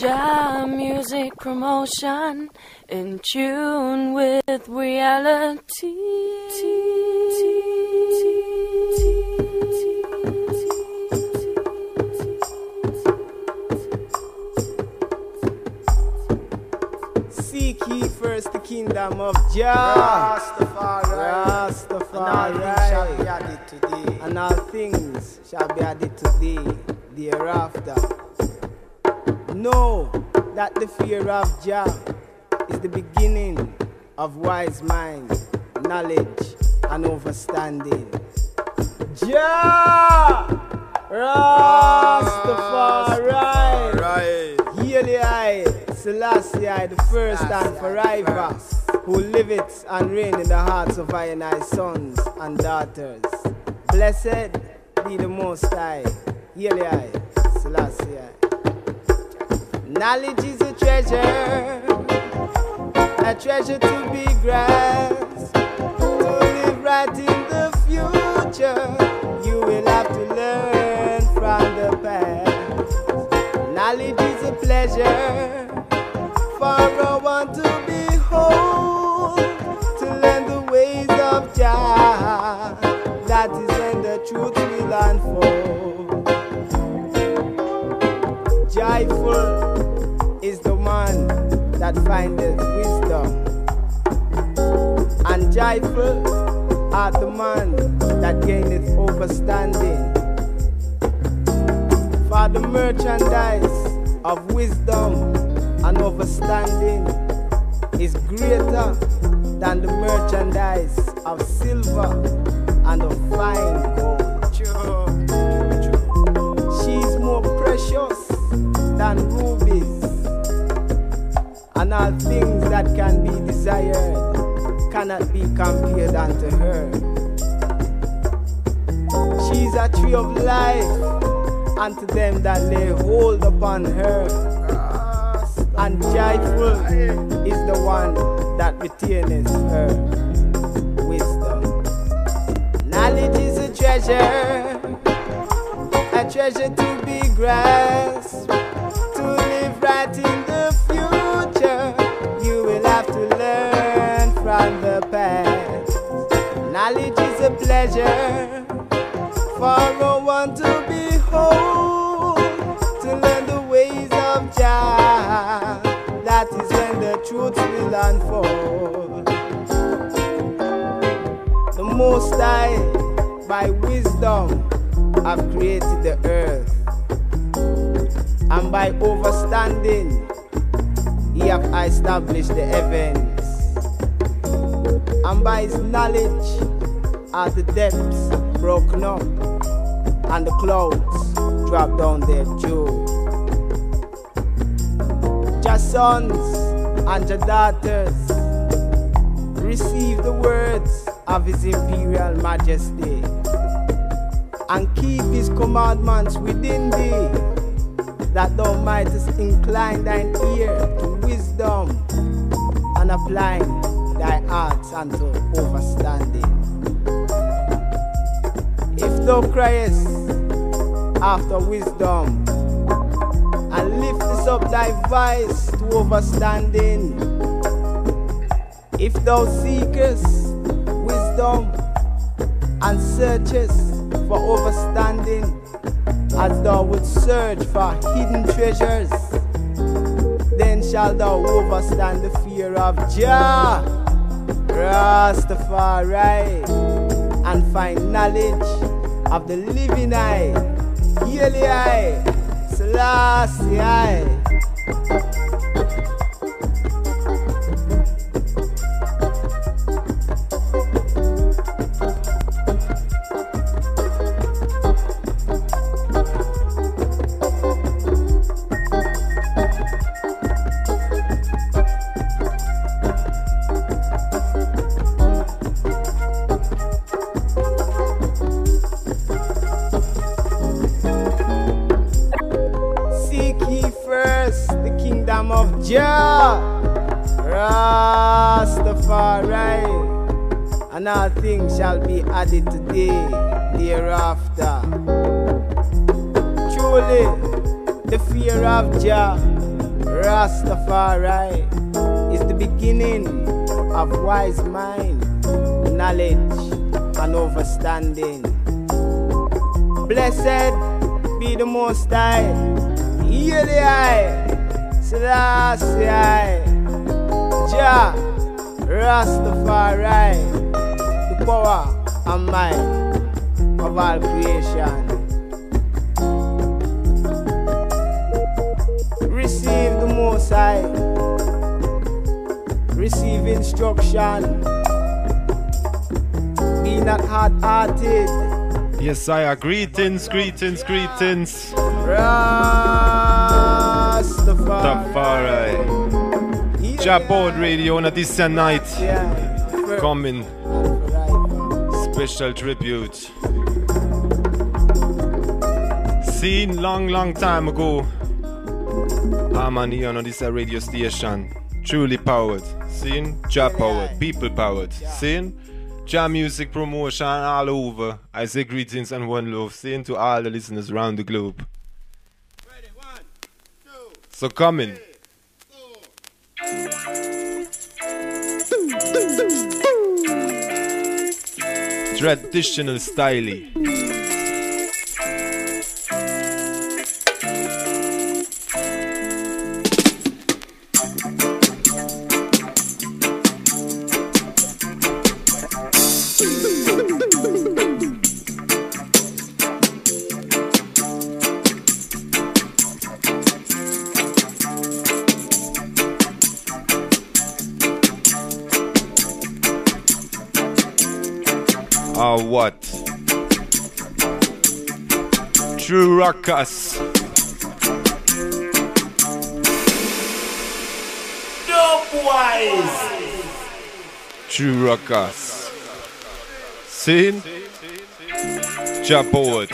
Jah music promotion in tune with reality. Seek ye first the kingdom of Jah, Rastafari, and all things shall be added to thee thereafter. Know that the fear of Jah is the beginning of wise mind, knowledge, and understanding. Jah, Rastafari, Haile I, Selassie I, the first and forever, who liveth and reign in the hearts of I and I sons and daughters. Blessed be the Most High, Haile I, Selassie I. Knowledge is a treasure to be grasped. To live right in the future, you will have to learn from the past. Knowledge is a pleasure for a one to behold, to learn the ways of Jah. That is when the truth will unfold. Joyful is the one that findeth wisdom, and joyful art the man that gaineth understanding. For the merchandise of wisdom and understanding is greater than the merchandise of silver and of fine gold. She's more precious than rubies, and all things that can be desired cannot be compared unto her. She's a tree of life unto them that lay hold upon her, and joyful is the one that retaineth her wisdom. Knowledge is a treasure to be grasped. To live right in the future, you will have to learn from the past. Knowledge is a pleasure for a one to behold, to learn the ways of Jah. That is when the truth will unfold. The Most High, by wisdom, have created the earth, and by understanding he have established the heavens, and by his knowledge are the depths broken up, and the clouds drop down their dew. Jah sons and Jah daughters, receive the words of his imperial majesty, and keep his commandments within thee, that thou mightest incline thine ear to wisdom, and apply thy hearts unto understanding. If thou criest after wisdom, and liftest up thy voice to understanding, if thou seekest wisdom and searchest for understanding, as thou would search for hidden treasures, then shalt thou understand the fear of Jah, Rastafari, and find knowledge of the living I, Haile I, Selassie I. Jah, Rastafari, and all things shall be added to thee thereafter. Truly, the fear of Jah Rastafari is the beginning of wise mind, knowledge and understanding. Blessed be the Most High, hear the eye, Selassie I, Jah, Rastafari, the power and might of all creation. Receive the Most High, receive instruction, be not hard-hearted. Yes, I are. Greetings. Rastafari. Japod Radio on a distant night. Coming. Special tribute. Seen long time ago. I'm on here on this radio station. Truly powered. Seen? Jah powered. People powered. Seen? Jah music promotion all over. I say greetings and one love. Seen to all the listeners around the globe. Ready, 1, 2. So coming. Traditional style. What? True rockers. Dubwise. True rockers. Seen? Japod.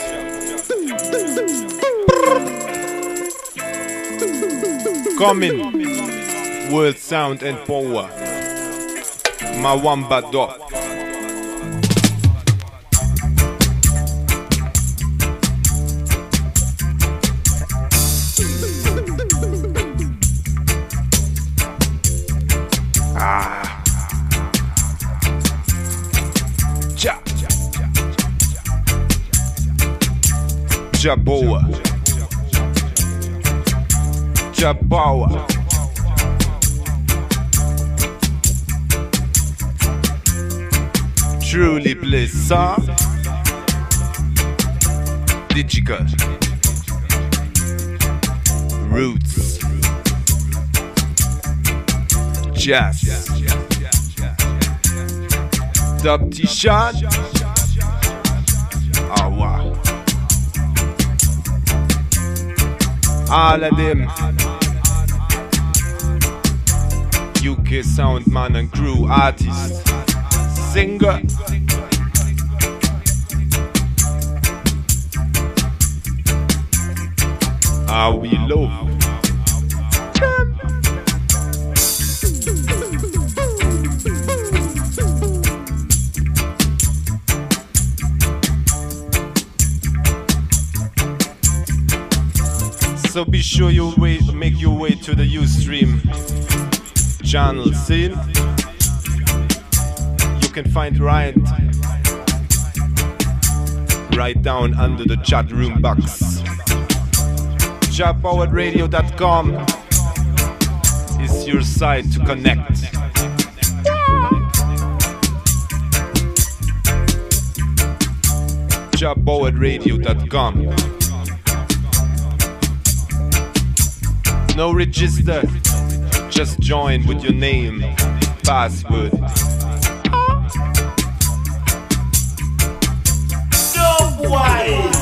Coming. World sound and power. Mawamba dog. Jaboa, Jabawa, truly bliss, huh? Digital, roots, jazz, dub t-shirt, awa. All of them UK sound man and crew artist, singer. How we love. So be sure you make your way to the Ustream channel. See? You can find right down under the chat room box. JahPoweredRadio.com is your site to connect. JahPoweredRadio.com. No register, just join with your name, password. Dubwise.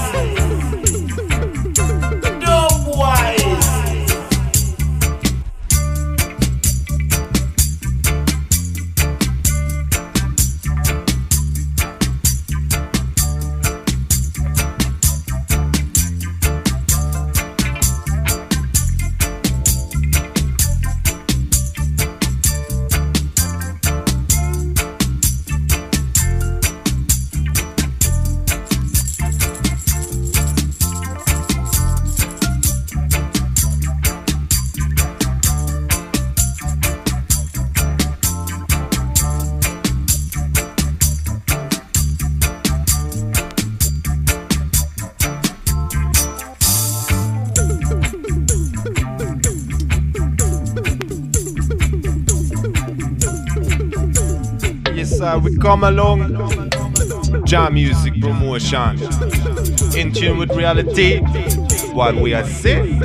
yes sir, we come along. Jam music promotion. In tune with reality. What we are saying.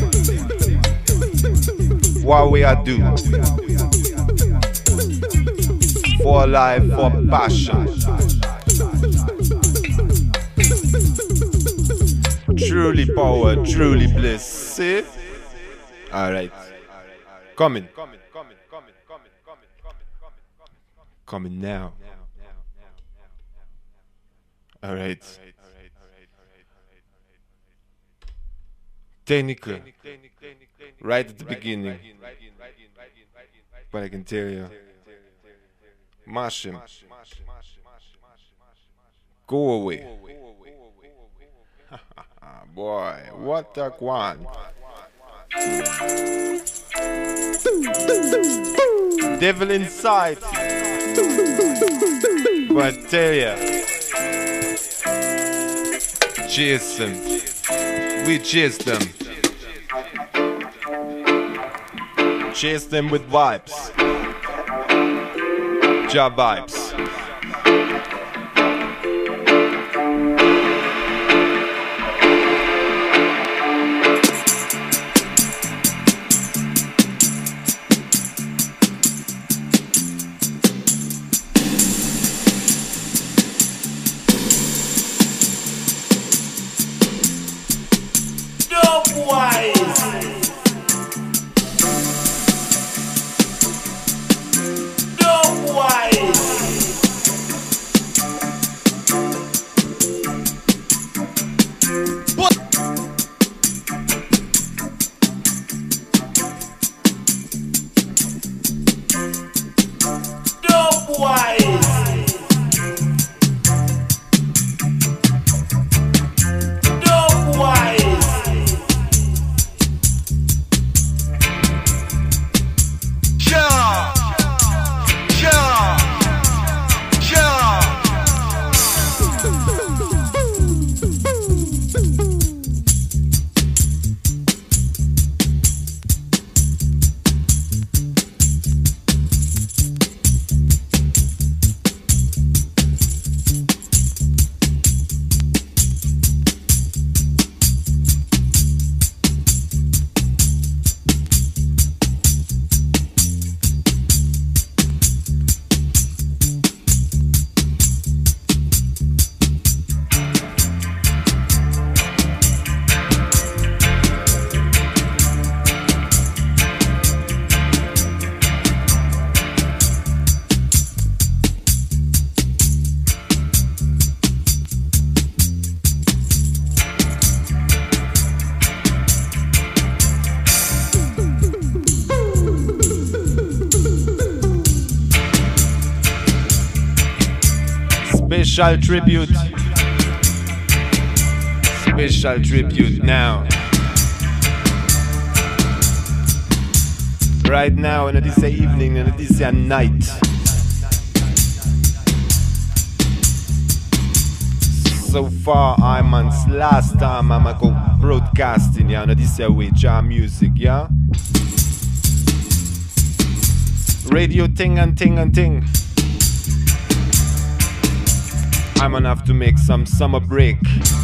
What we are do. For life, for passion. Truly power, truly bliss. See? Alright. Coming. Coming now. Alright. Technical. Right at the beginning. But I can tell you. Mash him. Go away. Boy, what a one. Devil inside. But I tell ya. Chase them. We chase them. Chase them with vibes. Job vibes. Special tribute now. Right now, and it is the evening, and it is the night. So far, I'm on last time I'm go broadcasting, yeah, and this way, jam music, yeah. Radio ting and ting and ting. I'm gonna have to make some summer break.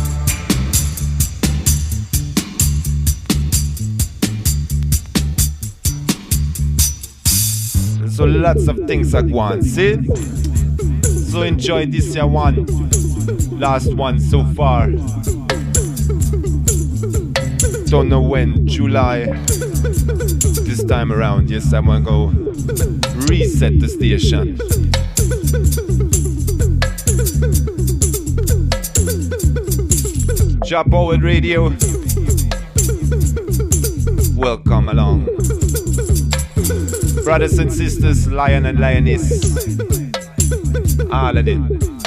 So lots of things are going, see? So enjoy this year one. Last one so far. Don't know when, July. This time around, yes, I wanna go reset the station. Job Powered Radio. Welcome along. Brothers and sisters, lion and lioness. All of it.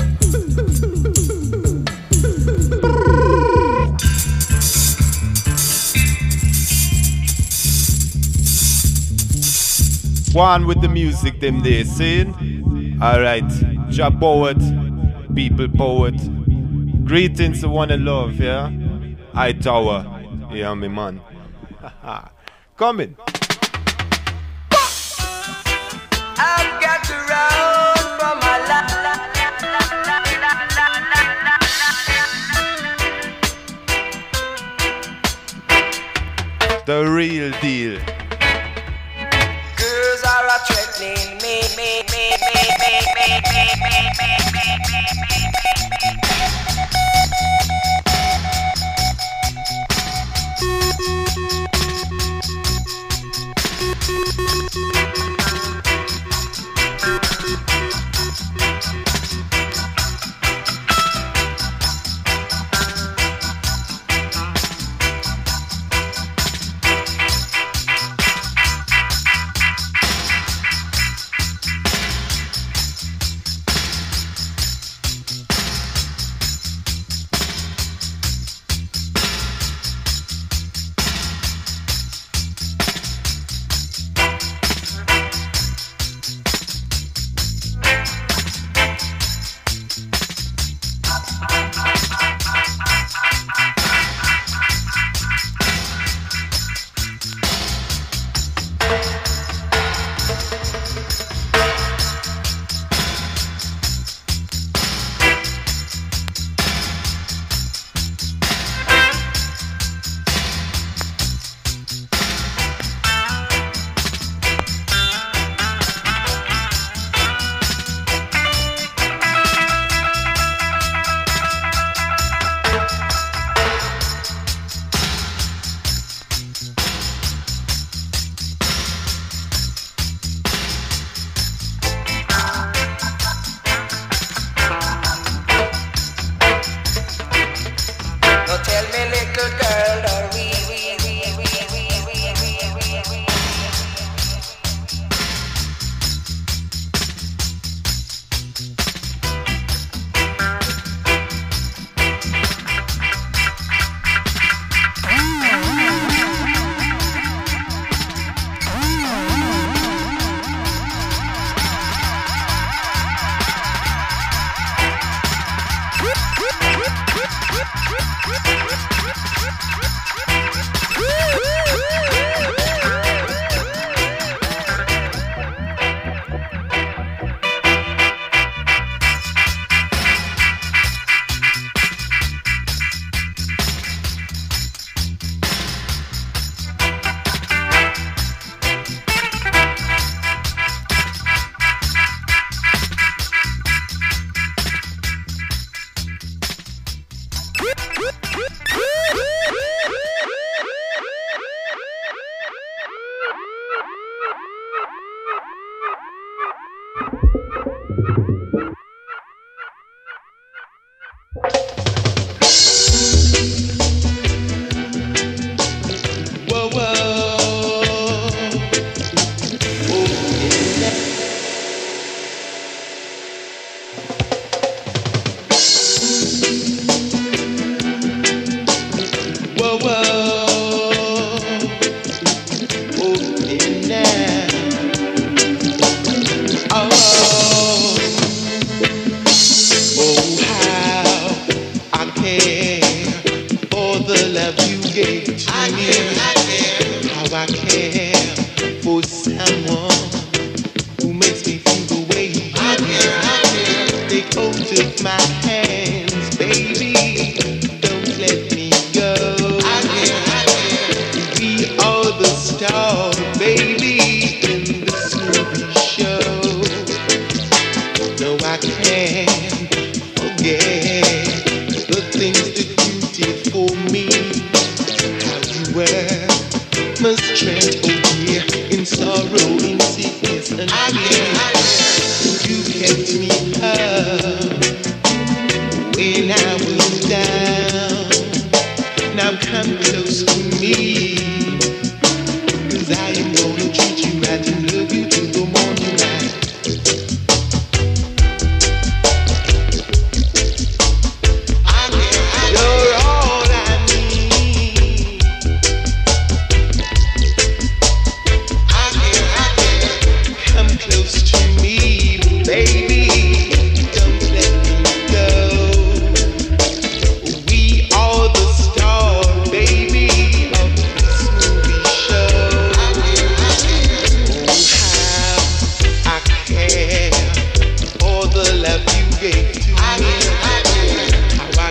One with the music them they sing. Alright. Job Powered. People Powered. Greetings to one and love, yeah? High Tower. Yeah, me man. Coming. I've got to run from real deal. Girls are threatening me.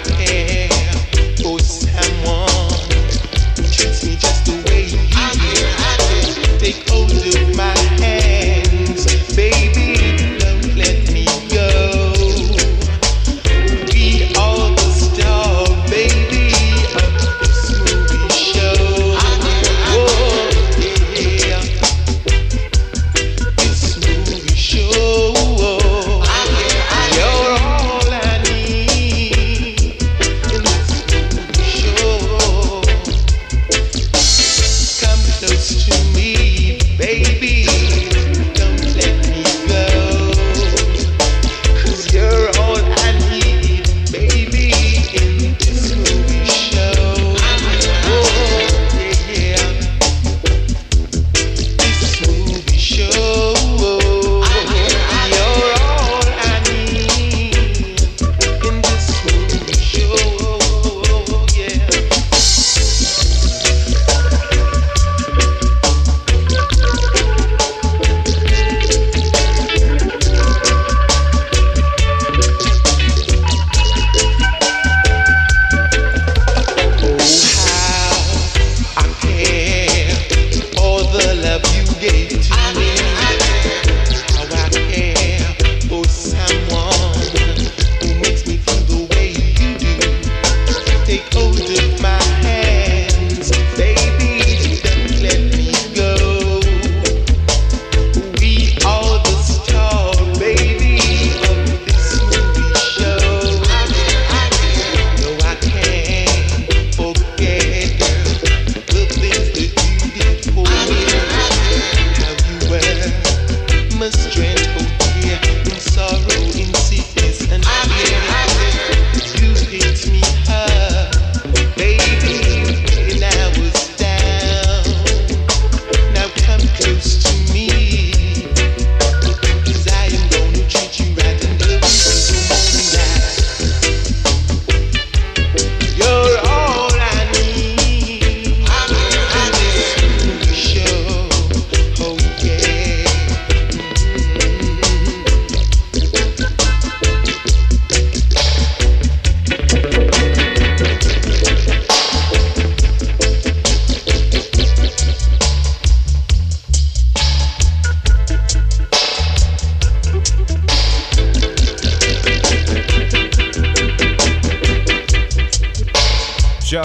Treats me just the way you do.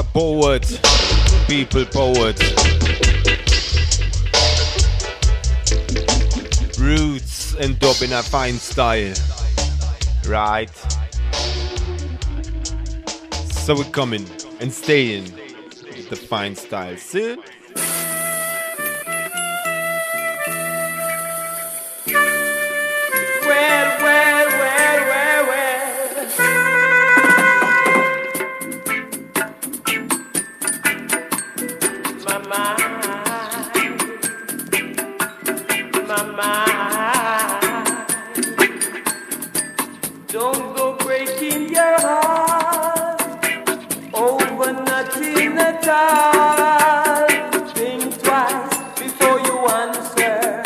poet, people poet. Roots and dub in a fine style. Right. So we're coming and staying with the fine style. See? Don't go breaking your heart over nothing at all. Think twice before you answer.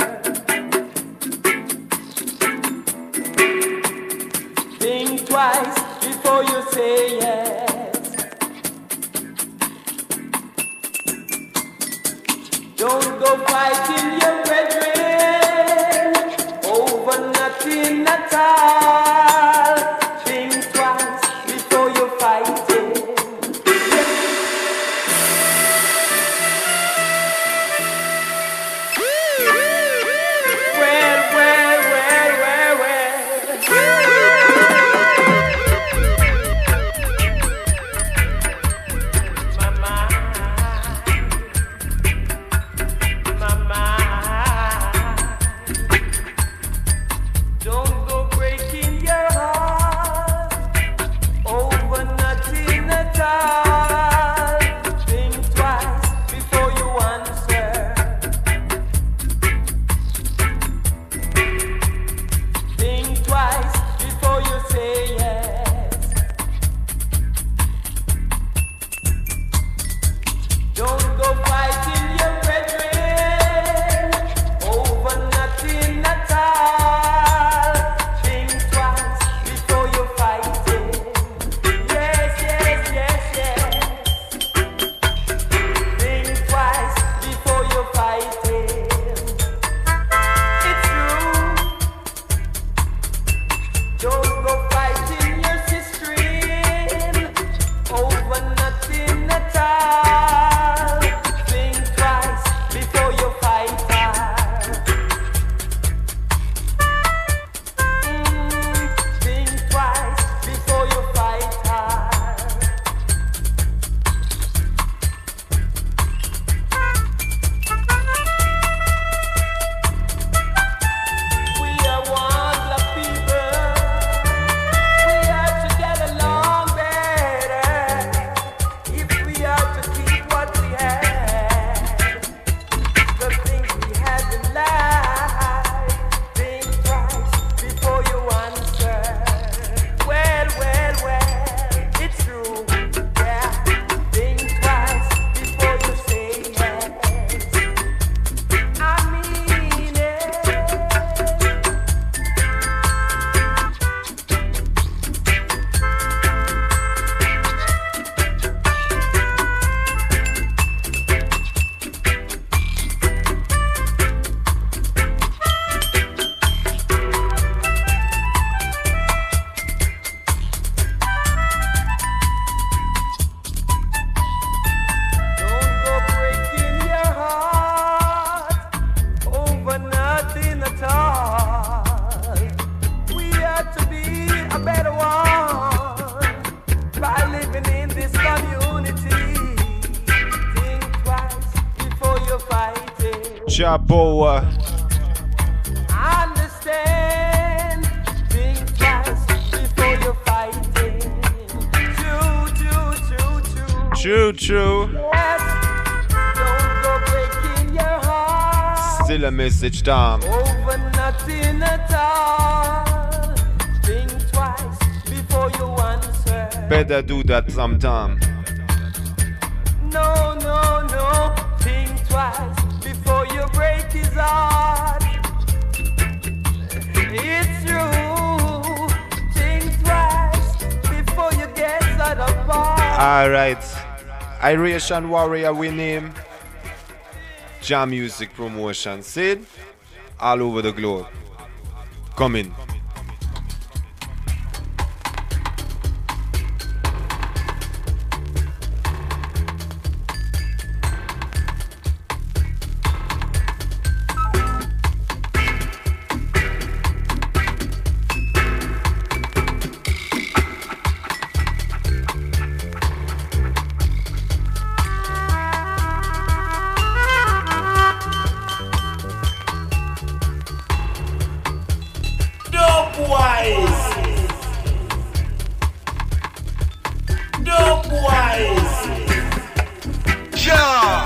Think twice before you say yes. Don't go fighting your brethren over nothing at all. Chapo. Understand, think twice before you're fighting. True. Yes, don't go breaking your heart. Still a message, Tom. Over nothing at all. Think twice before you answer. Better do that sometime. No. Think twice before you break his heart. It's true. Think twice before you get set apart. Alright. Iration Warrior we name. Jam Music Promotion. Sid. All over the globe. Come in. boys. Dope boys. Ja.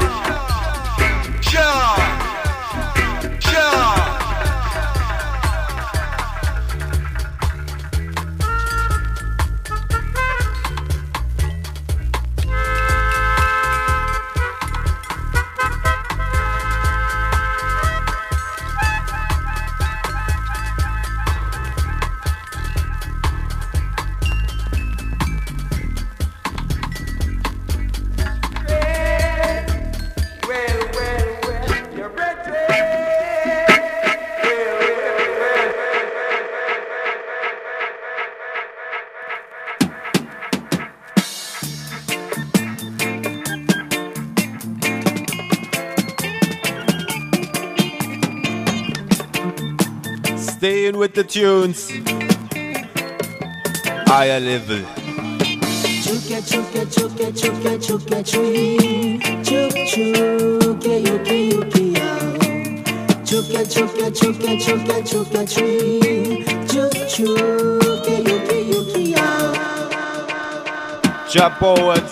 Staying with the tunes. Higher level. Chuke, chuke, chuke, chuke, chuke, chuke, chuke, chuke, yuki, yuki, yo. Chuke, chuke, chuke, chuke, chuke, chuke, chuke, yuki, yuki, yo. Jump forward.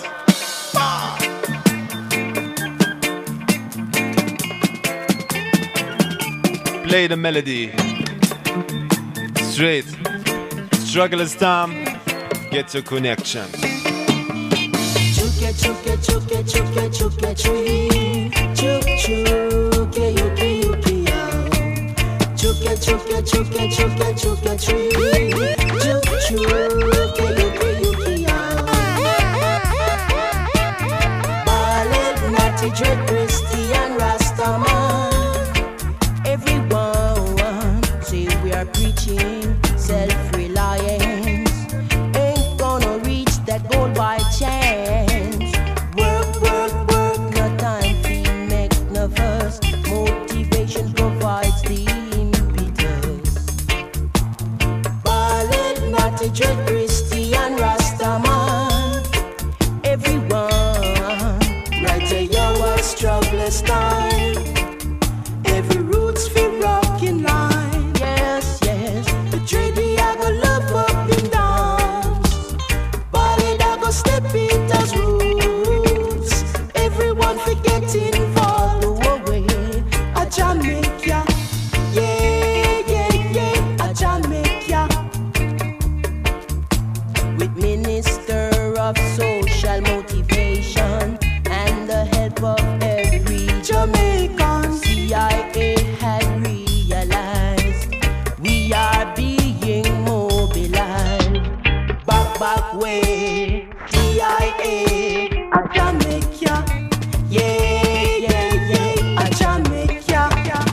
Play the melody. Straight. Struggle is time. Get your connection. Chuke, chuke, chuke, chuke, chuke, chuke, chuke, yuki, yuki, yo. Chuke, chuke, chuke, chuke, chuke, chuke, chuke, yuki, yuki, yo. Ballad, Natty Dread, Christian, Rastaman. Everyone say we are preaching self-reliance. Ain't gonna reach that goal by chance. Work, work, work, no time to make no fuss. Motivation provides the impetus. Ballad, Natty Dread, Christian, Rastaman. Everyone, right there, your struggler's time. Every roots feel rocking line. Yes, yes. The trade I go love up and downs. Ballad I go step it as roots. Everyone forgetting fall away. A Jamaica. Yeah, yeah, yeah. A Jamaica. With Minister of Social Motivation and the help of every Jamaican. CIA had realized we are being mobilized. Back way, CIA, a Jamaica, yeah, yeah, yeah, a Jamaica.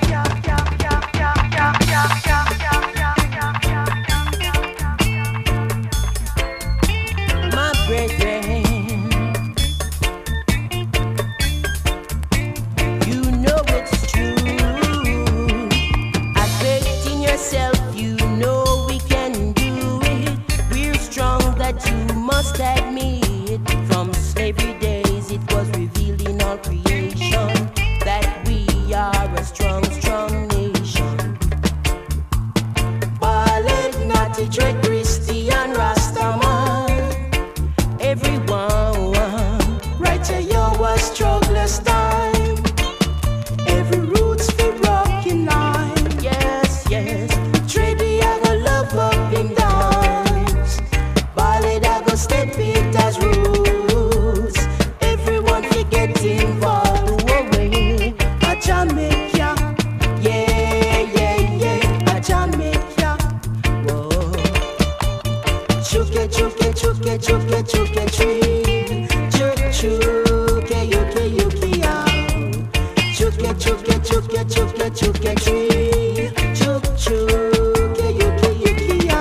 My brethren, you know it's true. Faith in yourself, you know we can do it. We're strong, that you must admit. From slavery days, it was revealed in all creation that we are a strong, strong nation. Ballad, Natty Dread, Christian, Rastaman. Everyone, right here, your struggler's time. Every roots feel rocking line. Yes, yes. Trade I go love up and downs. Ballad I go step it as roots. Everyone forgetting fall away. A Jamaica. Yeah, yeah, yeah. A Jamaica. Whoa. Chuke, chuke, chuke, chuke, chuke, chuke. Chuke, chuke, yuki, yuki, yo. Chuke, chuke, chuke, chuke, chuke, chuke, chuke, chuke, yuki, yuki, yo.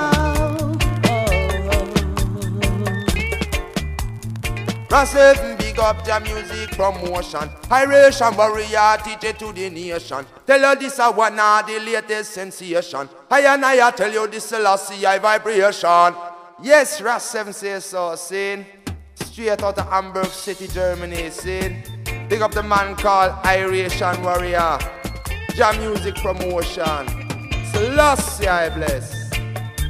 Massive big up the music promotion. Iration warrior teach it to the nation. Tell you this a one of the latest sensation. I tell you this Selassie vibration. Yes, Ras 7 says so, sin. Straight out of Hamburg City, Germany, sin. Big up the man called Iration Warrior. Jam music promotion. Selassie I bless.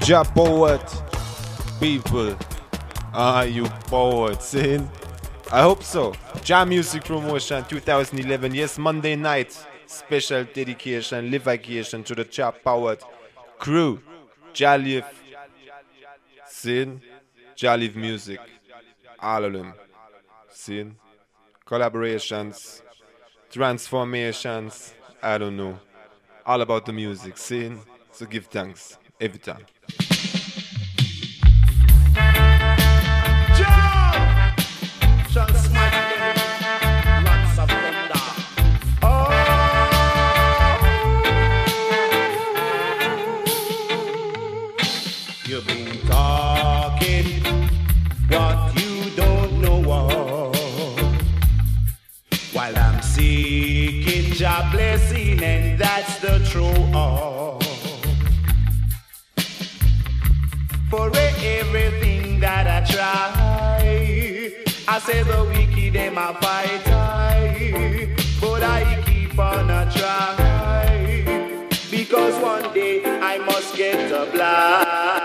Jah poet, people, are you poet? Saying, I hope so. Jah Music Promotion 2011, yes, Monday night, special dedication, live vacation to the Jah poet crew. Jah live, sin, Jah live music, all of them, sin, collaborations, transformations, I don't know, all about the music, sin, so give thanks every time. You've been talking what you don't know of, while I'm seeking Jah blessing, and that's the true of. For everything that I try, I say the wicked them a fight I, but I keep on a try, because one day I must get a blind.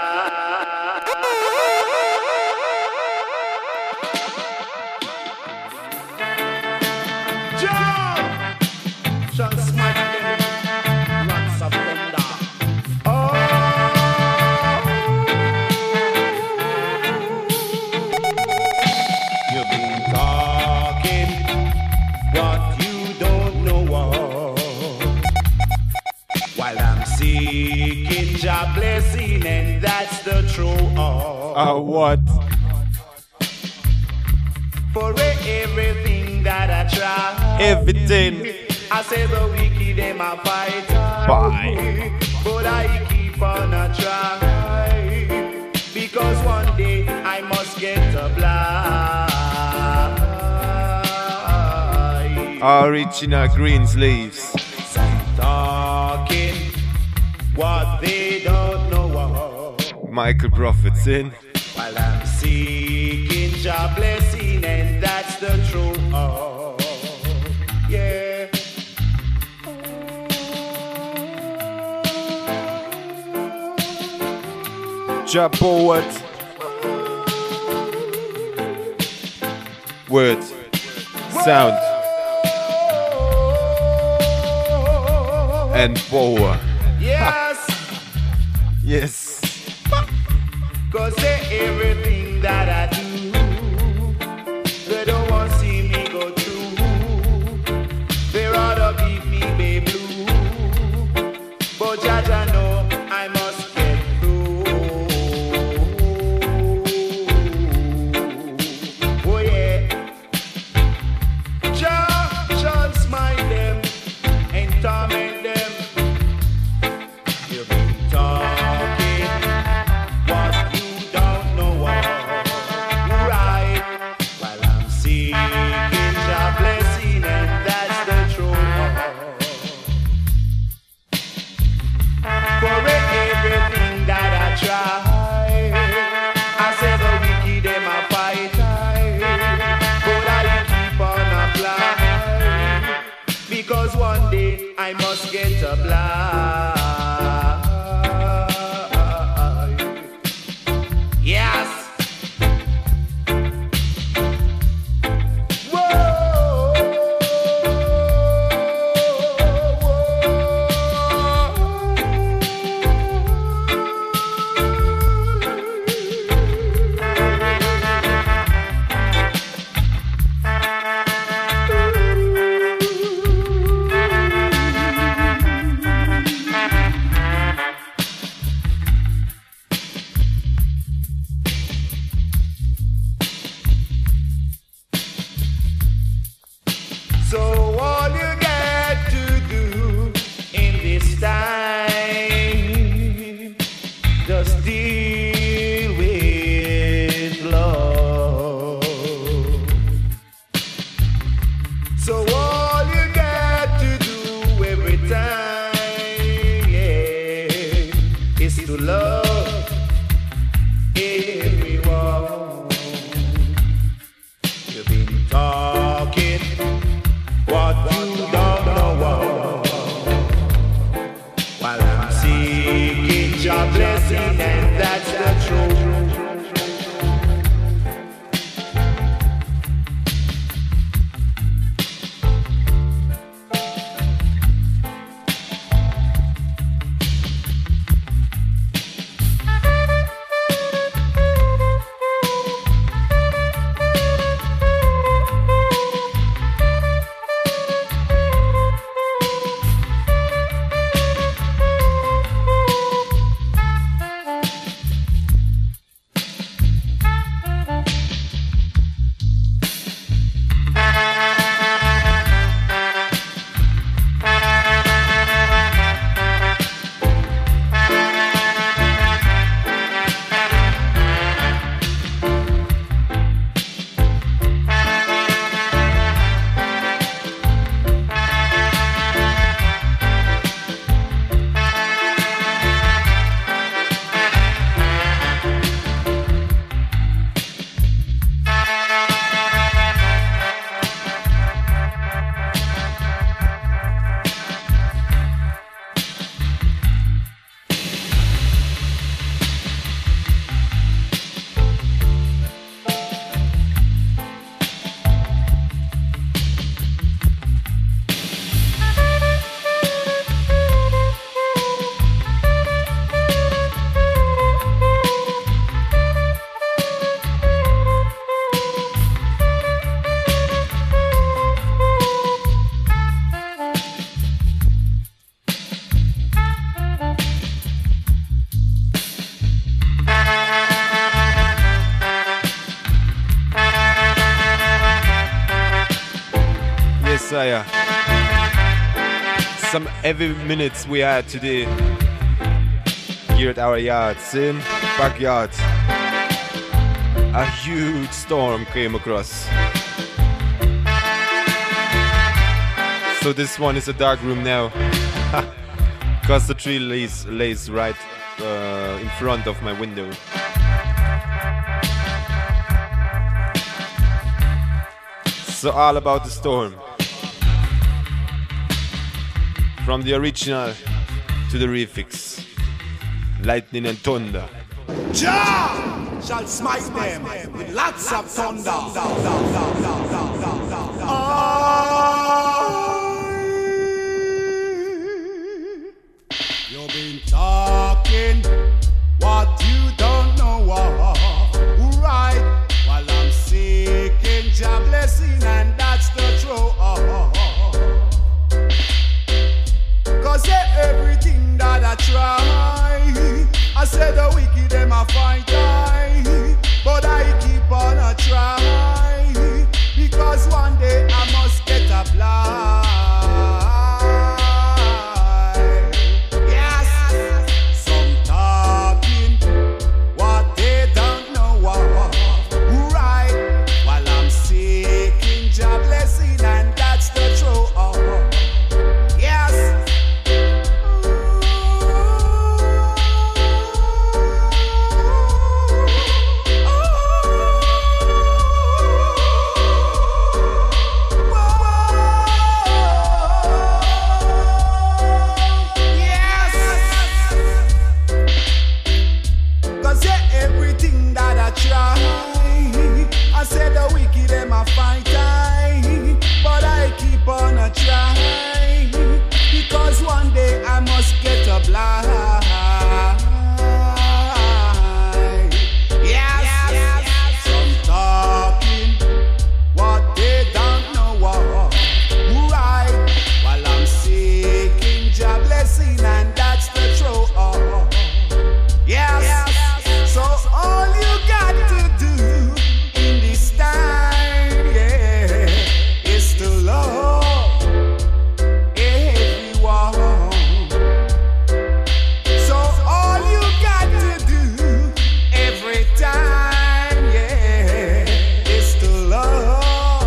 Seeking Jah blessing, and that's the true of. What? For everything that I try, everything, I say the wicked them a fight bye, but I keep on a try, because one day I must get a blind. Original Greensleeves. Talking what they don't know of. Michael Prophet's in. While I'm seeking Jah blessing, and that's the truth of. Yeah. Jah poet. Words. Sound. And power. Yes. Yes. Cause everything that I do, they don't want to see me go through. They rather give me baby blue. But Jah know I must get through. Oh yeah. Jah shall smite them and torment them. You've been talking what you don't know of, right? While I'm seeking Jah blessing, and that's the truth. For everything that I try, I say the wicked them a fight but I keep on applying, because one day I must get a blind. Yes. So all you got to do in this time, just deal with love. So all you got to do every time, yeah, is to love everyone. You've been talking what you don't know of, while I'm seeking Jah blessing, and Messiah. Some heavy minutes we had today here at our yard, same backyard. A huge storm came across. So this one is a dark room now, because the tree lays right in front of my window. So all about the storm. From the original to the refix. Lightning and thunder. Jah shall smite them with lots of thunder. You've been talking what you don't know of. Right, while I'm seeking Jah blessing, and that's the truth. Cause everything that I try, I said the wicked them a fight I, but I keep on a try, because one day I must get a blind. Yes, some talking what they don't know of. Right, while I'm seeking Jah blessing, and that's the truth. Yes. I said the wicked them a fight I, but I keep on a try, because one day I must get a blind. Yes, some talking what they don't know of. Right, while I'm seeking Jah blessing, and that's the truth. Yes, so all you got to do in this time, yeah, is to love everyone. So all you got to do every time, yeah, is to love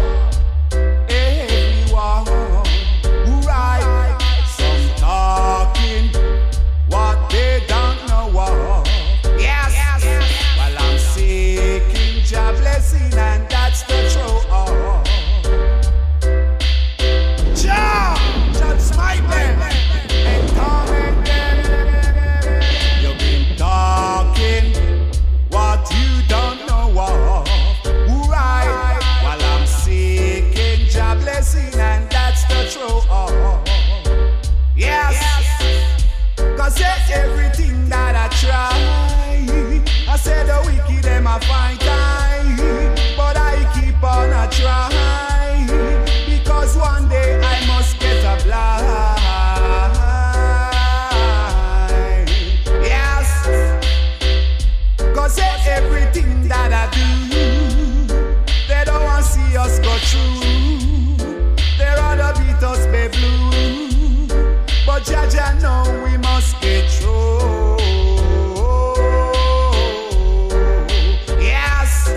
everyone. Right, some talking what they don't know of. Yes, while I'm seeking Jah blessing, and that's the truth. Jah shall smite them and torment them. You've been talking what you don't know of. Right, while I'm seeking Jah blessing, and that's the truth. Yes, cause everything that I try, I said the wicked them a fight I, but I keep on a try, because one day I must get a blind. Yes, cause everything that I do, they don't want to see us go through. They rather beat us be blue, but Jah know we must get through. Yes.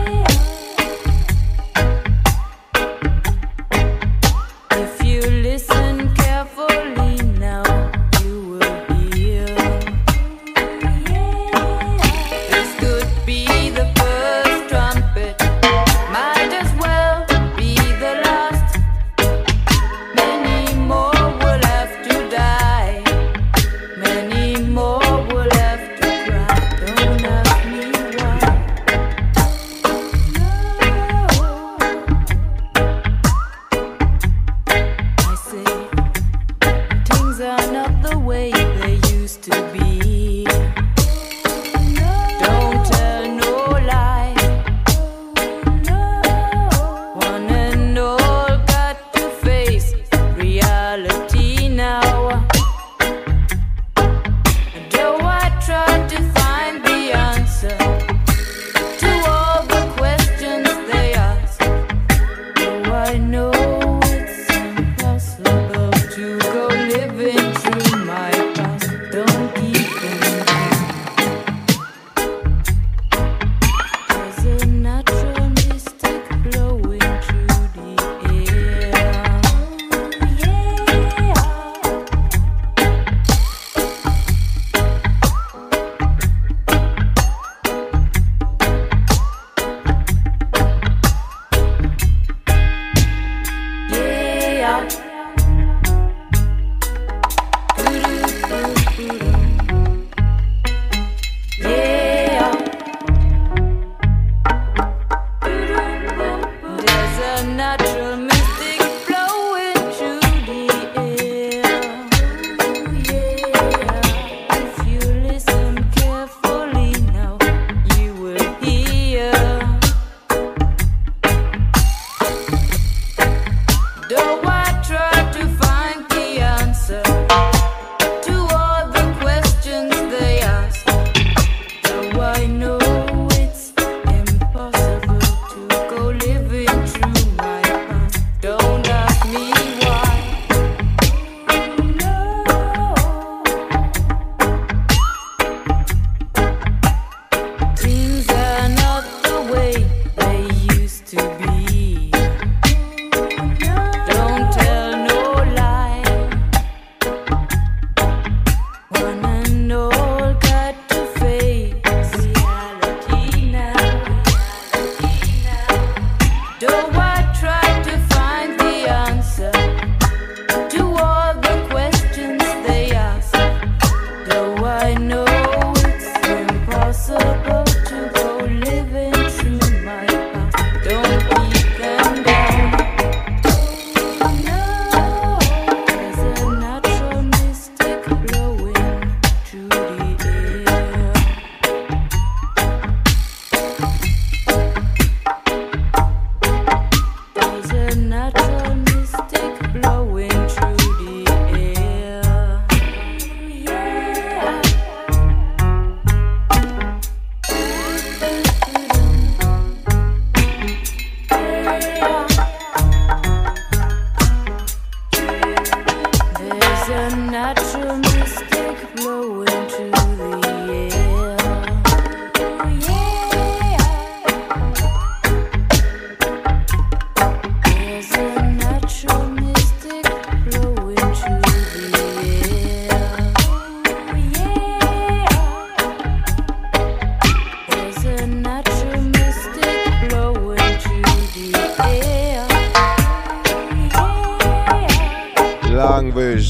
If you listen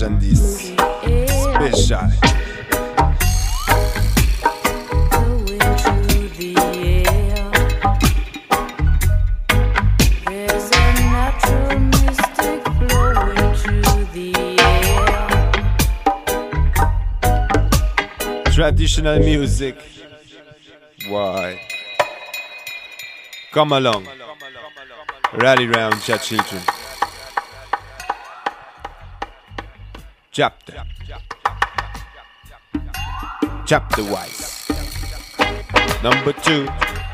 marchandise. Special. Traditional music. Why? Come along. Rally round, your children. Chapter. Chapter wise. Number 2.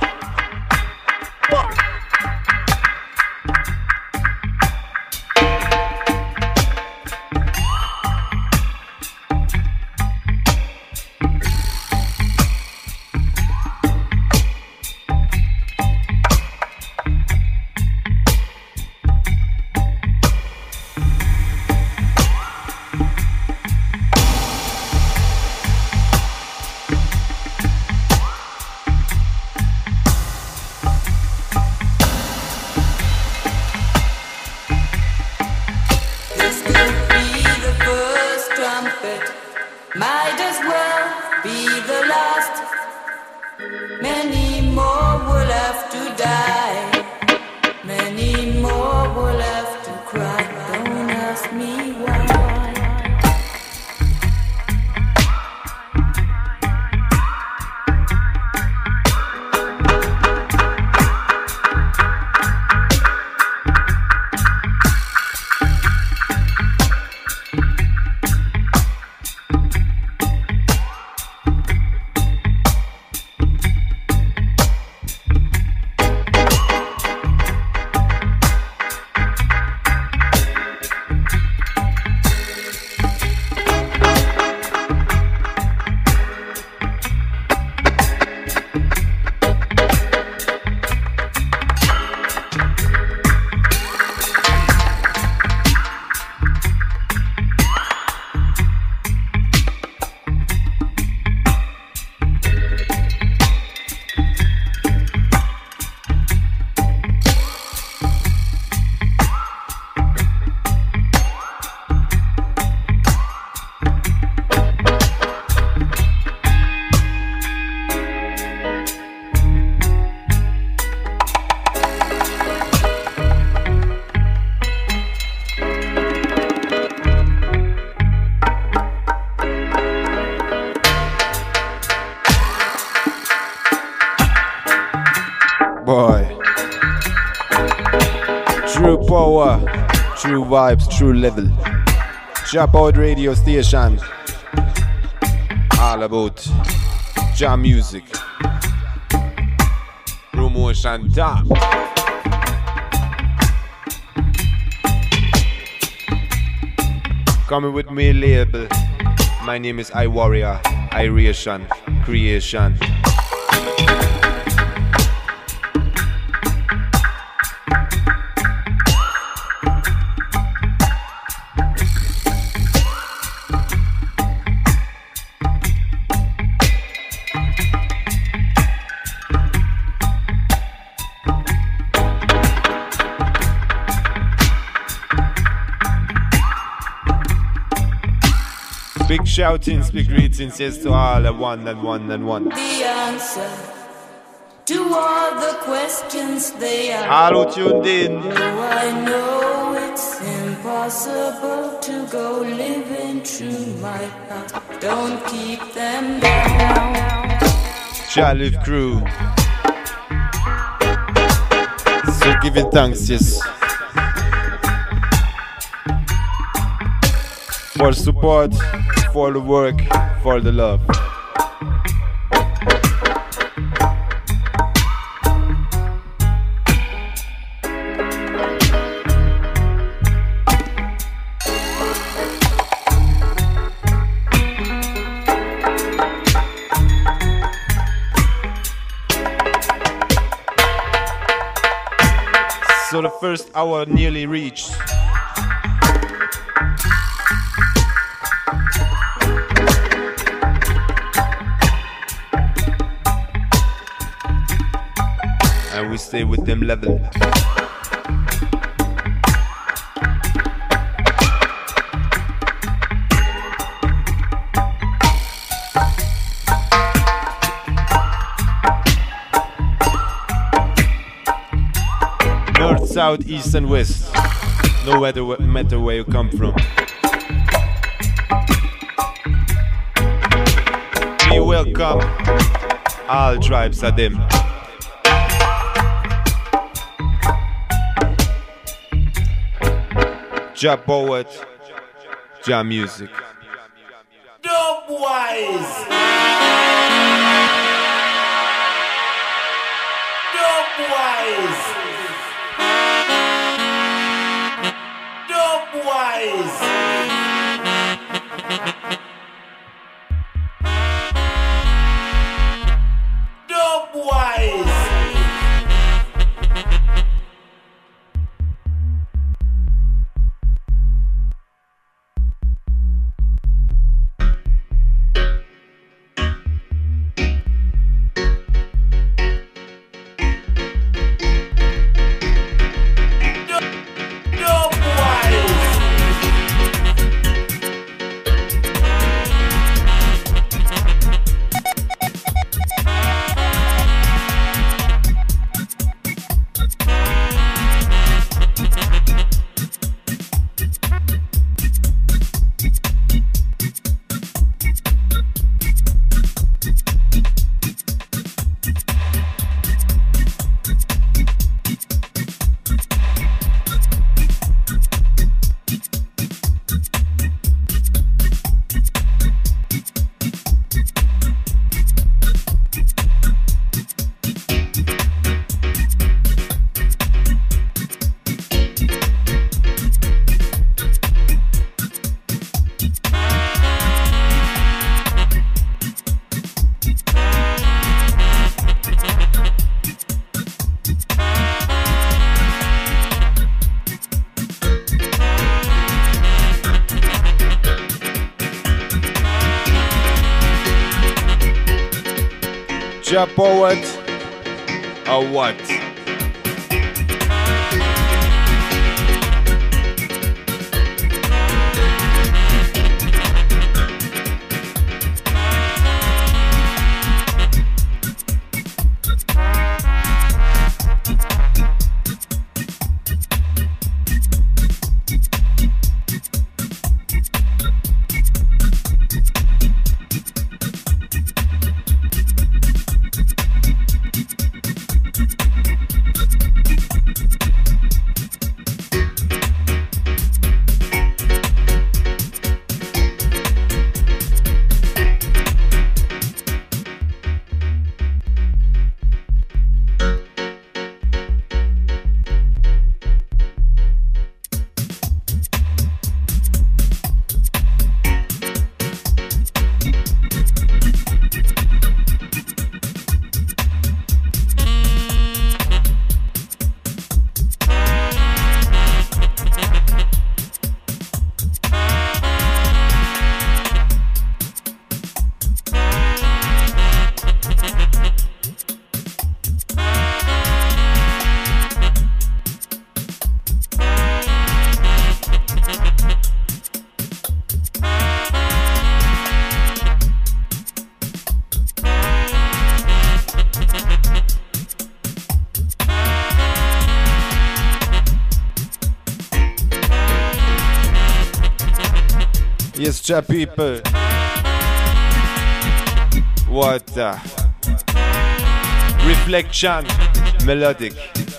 True vibes, true level. Japout radio station. All about jam music. Promotion time. Coming with me label. My name is I Warrior, Iration, Creation. Big shoutings, big greetings, yes to all the one and one and one. The answer to all the questions they ask. All tuned in. I know it's impossible to go living through my past. Don't keep them down. Jalif crew. So giving thanks, yes. For support, for the work, for the love. So the first hour nearly reached. And we stay with them level. south, east, and west. No matter where you come from. We welcome all tribes of them. Jah poet, Jah music. Dubwise. Dubwise. Dubwise. Dubwise. Jah poet or what? Yes, Jah people. What reflection, melodic.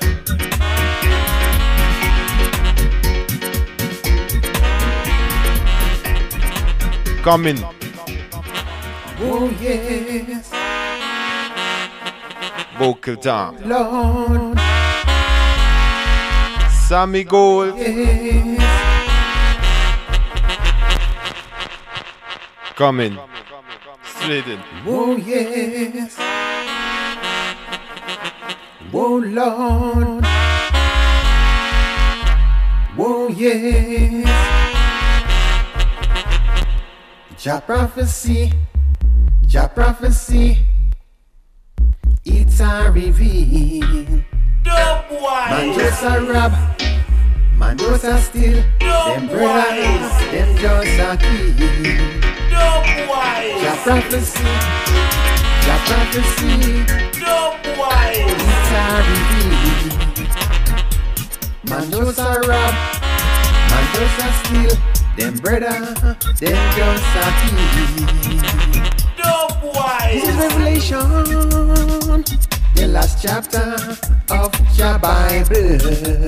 Coming. Oh yes. Vocal time. Lord. Sammy Gold. Yes. Coming. Straight in. Oh yes. Oh Lord. Oh yes. Jah prophecy. Jah prophecy. It's a reveal. Man just a rob. Man just a steal. Them brothers. Them just a kill. Jah prophecy, Jah prophecy, it's a reveal. Man just a rob, man just a steal. Them brother, them just a thief. This is Revelation, the last chapter of your Bible.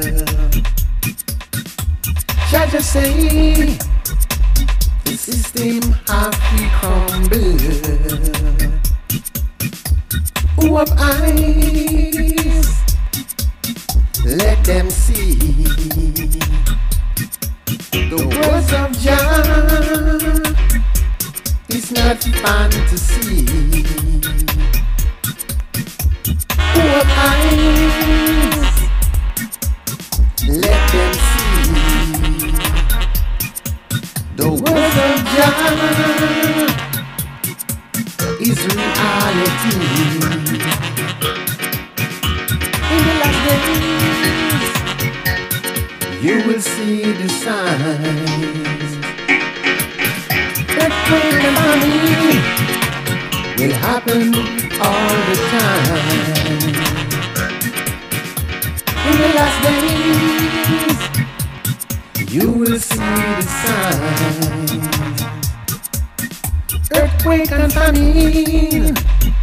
Shall just say, the system have to crumble. Who have eyes? Let them see. The words of Jah is not fantasy. Who have eyes? Let them see. The words of Jah is reality. In the last days, you will see the signs. Earthquake and bombing will happen all the time. In the last days, you will see the signs. Earthquake and famine,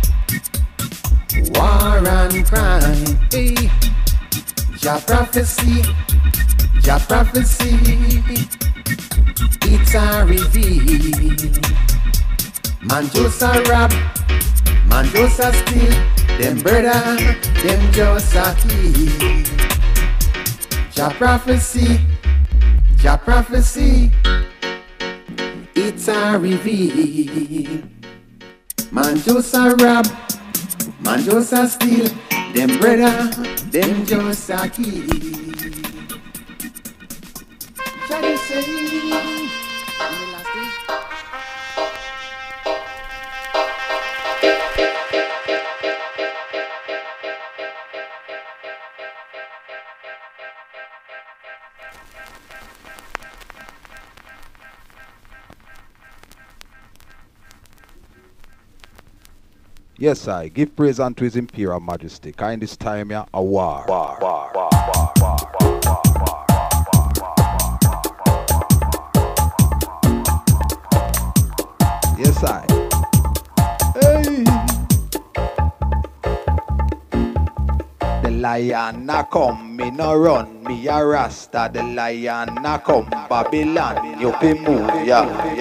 war and crime. Hey. Jah prophecy, it's a reveal. Man just a rob, man just a steal. Them brother, them just a kill. Jah prophecy, it's a reveal. Man just a rob, man just a steal. Them brother, them just a kill. Shall you say? Yes, I give praise unto His Imperial Majesty. In this time, yeah, a war. Yes, I. Hey. The lion a come, me no run, me a rasta. The lion a come, Babylon, you be move, yeah.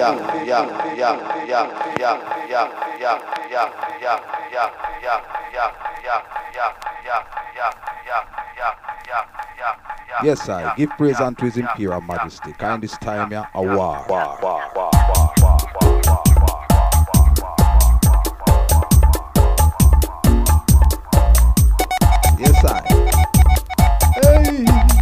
Yes, I give praise unto His Imperial Majesty. In this time, yeah, a war. Yes, I. Hey.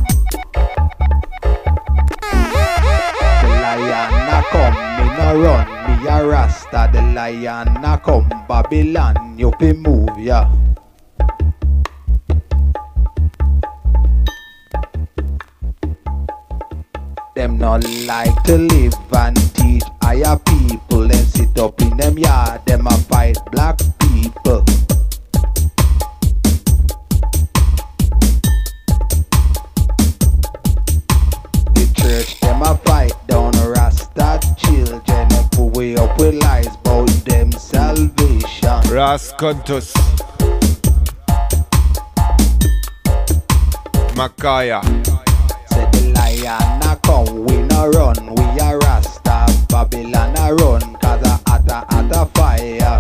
The lion a come, me no run, me a rasta. The lion a come, Babylon, you be move, yeah. Them not like to live and teach higher people. Them sit up in them yard, them a fight black people. The church, them a fight down Rasta children. Them put way up with lies about them salvation. Rascontus Makaya. Say the lion a come, we no run, we a Rasta. Babylon a run, cause a hotter fire.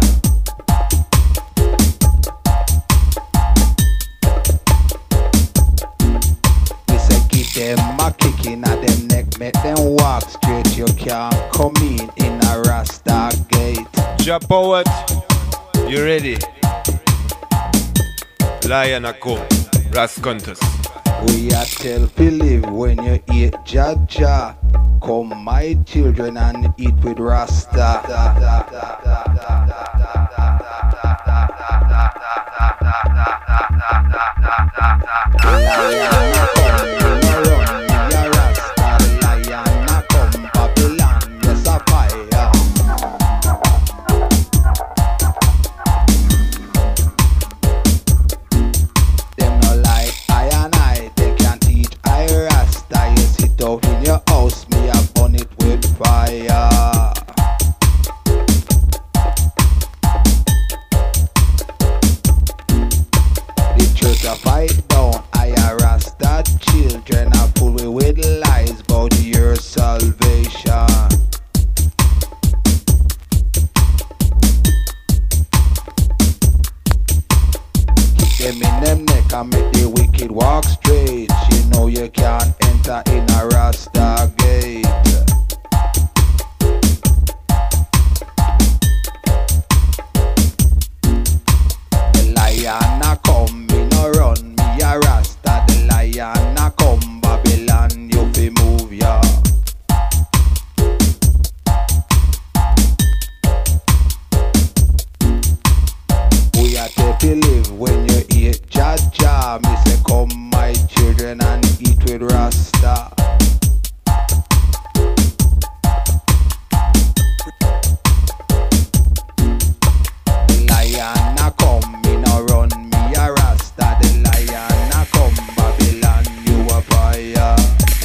We say keep them a kicking at them neck, make them walk straight. You can't come in a Rasta gate. Jah Poet, you ready? Lion a come, Rascontus. We a tell Philip when you eat Jah. Come my children and eat with Rasta. a fight down. I harass that children. I fool we with lies about your salvation. Them in them neck and make the wicked walk straight. You know you can't enter in a Rasta gate. The lion a come, me no run, me a Rasta. The lion a come, Babylon, you fi move ya. We a take to live when you eat Jaja. Me say come my children and eat with Rasta. The lion a come, me no run, me a Rasta. The lion a come, Babylon, you a fire.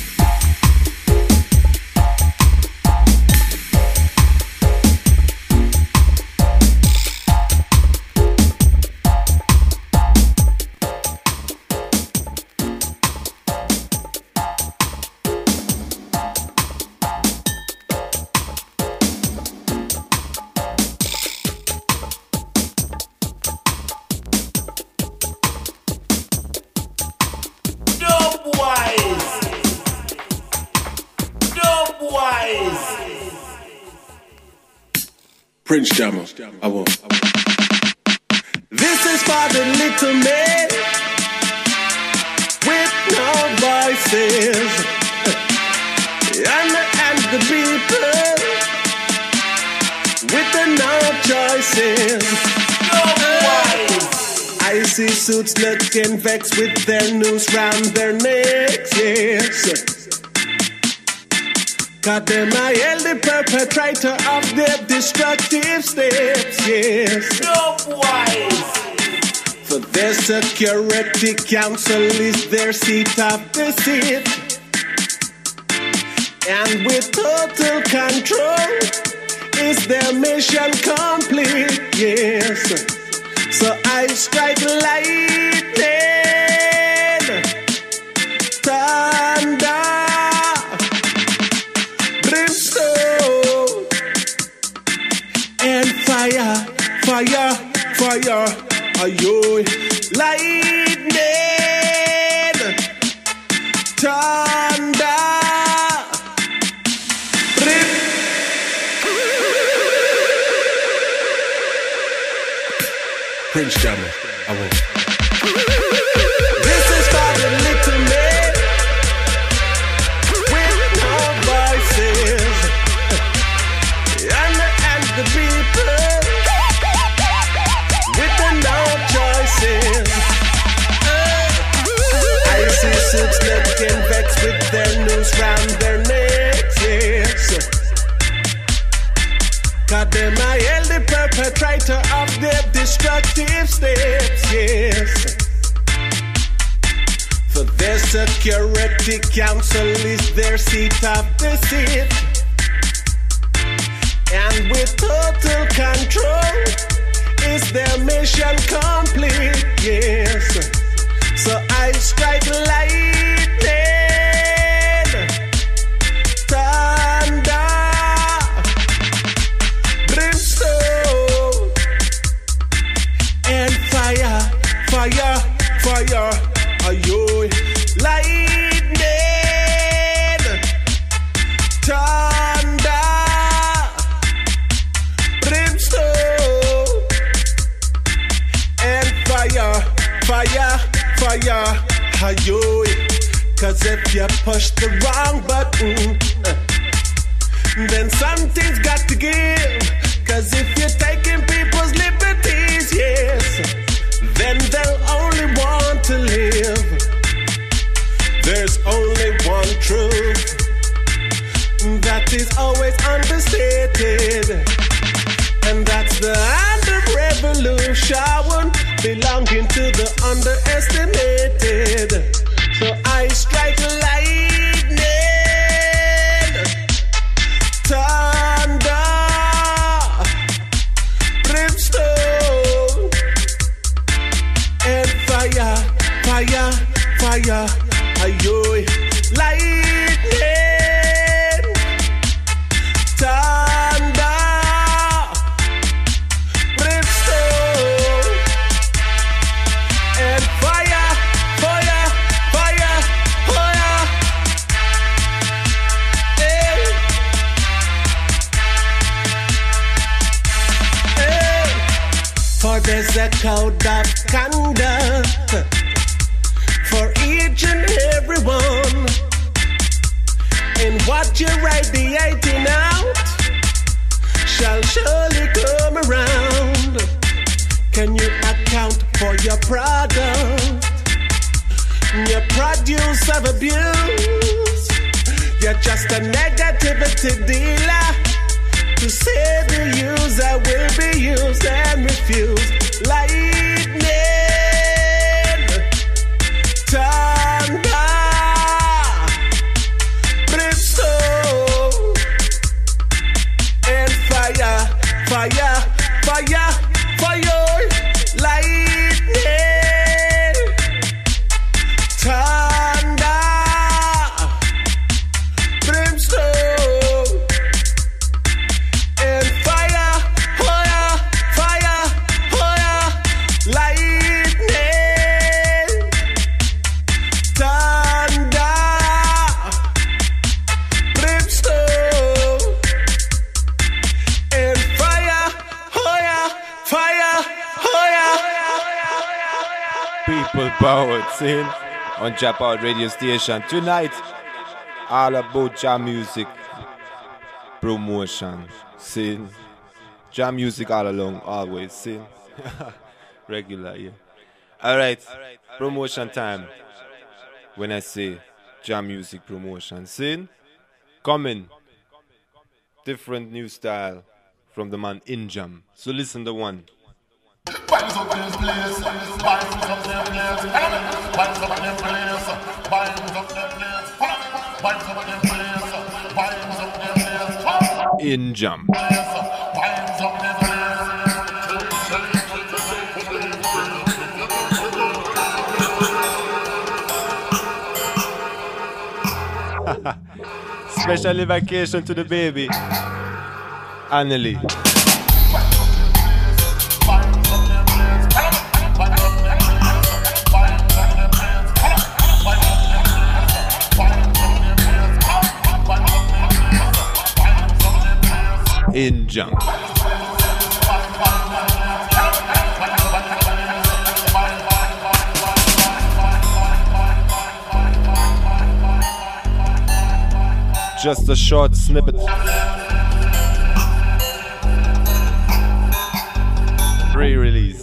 Prince Jammer, I won't. This is for the little men with no voices, and the people with the no choices. I see suits looking vexed with their noose round their necks, yes. Cause them I held the perpetrator of their destructive steps, yes. No wise. For their security council is their seat of deceit. And with total control is their mission complete, yes. So I strike lightning, thunder, brimstone, and fire, fire, fire, ayo, lightning, thunder, Prince Jammer, I won't. This is for the little men with no voices, and the people with the no choices. I see suits looking vexed with their noose round their necks, yes. Cause them I held the perpetrator of their destructive steps, yes. For their security council is their seat of deceit. And with total control is their mission complete, yes. So I strike lightning, thunder, brimstone, and fire, fire, fire, ayo, lightning, thunder, brimstone, and fire, fire, fire, ayo. Cause if you push the wrong button, then something's got to give. Cause if you're taking people's liberties, yes, then they'll only want to live. There's only one truth that is always understated, and that's the under-revolution belonging to the underestimated. So I strike lightning, thunder, brimstone, and fire, fire, ayoy, lightning, thunder, brimstone, and fire, fire, fire, fire. Hey. Hey. For there's a code of conduct for each and every one, and what you're radiating out shall surely come around. Can you account for your product, your produce of abuse? You're just a negativity dealer. To say the user will be used and refused. Lightning, thunder, brimstone, and fire, fire, fire, fire. Lightning, thunder, brimstone, and fire, fire, fire, fire. Lightning, thunder, brimstone, and fire, fire, fire, fire. People powered, sing on Jab Out radio station tonight. All about jam music promotion, sing jam music all along, always, sing regular, yeah. All right, promotion time. When I say jam music promotion, sing coming, different new style from the man In Jam. So listen to one. Vibes up this place, vibes up their place, vibes up their place, vibes up their place, vibes up their place, vibes up their place, In Jam. vibes up their Special vacation to the baby, Annelie. In Jam. Just a short snippet. Pre-release.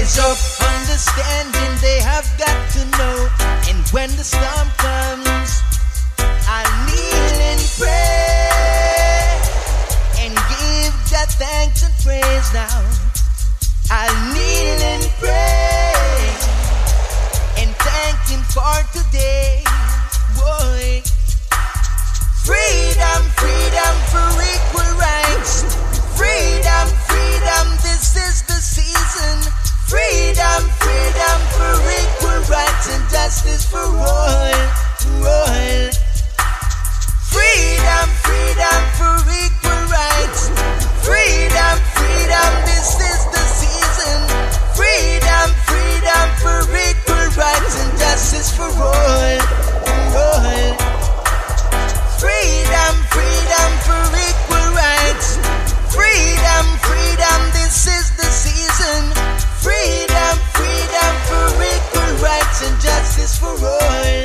rise up, understanding they have got to know. And when the storm comes, I'll kneel and pray and give God thanks and praise now. I'll kneel and pray and thank Him for today. Boy, freedom, freedom for equal rights. Freedom, freedom, this is the season. Freedom, freedom for equal rights and justice for all. Freedom, freedom for equal rights. Freedom, freedom, this is the season. Freedom, freedom for equal rights and justice for all. Freedom, freedom for equal rights. Freedom, freedom, this is the season. Freedom, freedom for equal rights and justice for all.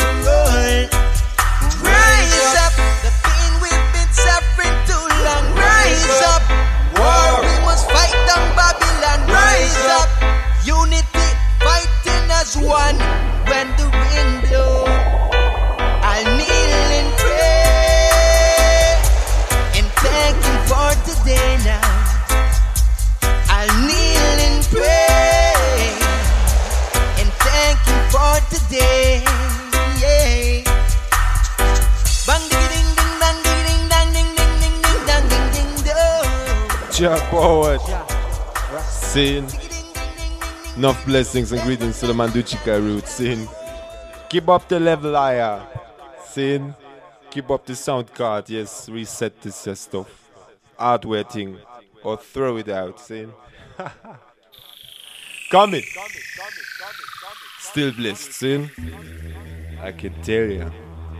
Rise up, the pain we've been suffering too long. Rise up, war, we must fight down Babylon. Rise up, unity, fighting as one. When the wind blows, I'll kneel and pray and thank Him for today now. I'll kneel and pray and thank Him for today. Yeah. Bang ding ding ding dang ding ding dang ding ding ding ding dang ding ding do. Jah Poet. Sin. Enough blessings and greetings to the Manduchika root. Sin. Keep up the level higher. Sin. Keep up the sound card. Yes, reset this stuff. Hardware thing. Or throw it out. Sin. Coming. Still blessed. Sin. I can tell ya.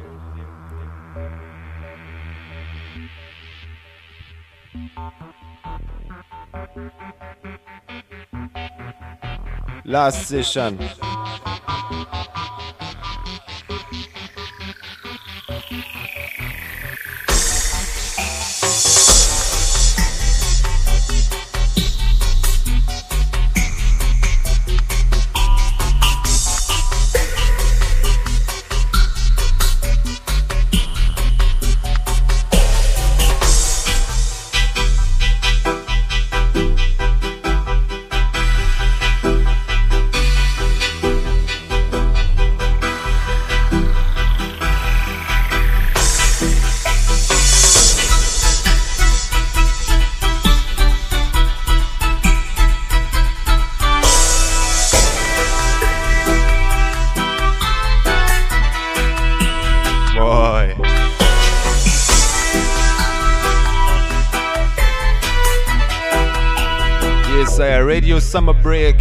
Last session. Radio summer break.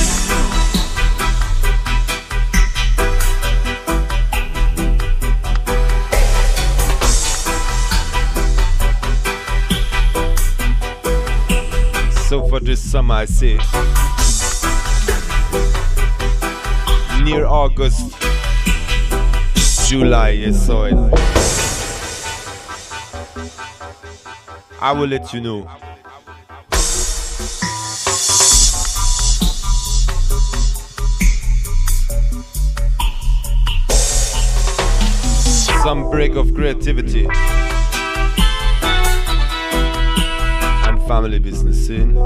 So for this summer I say near August, July, yes, so I will let you know. Some break of creativity and family business in.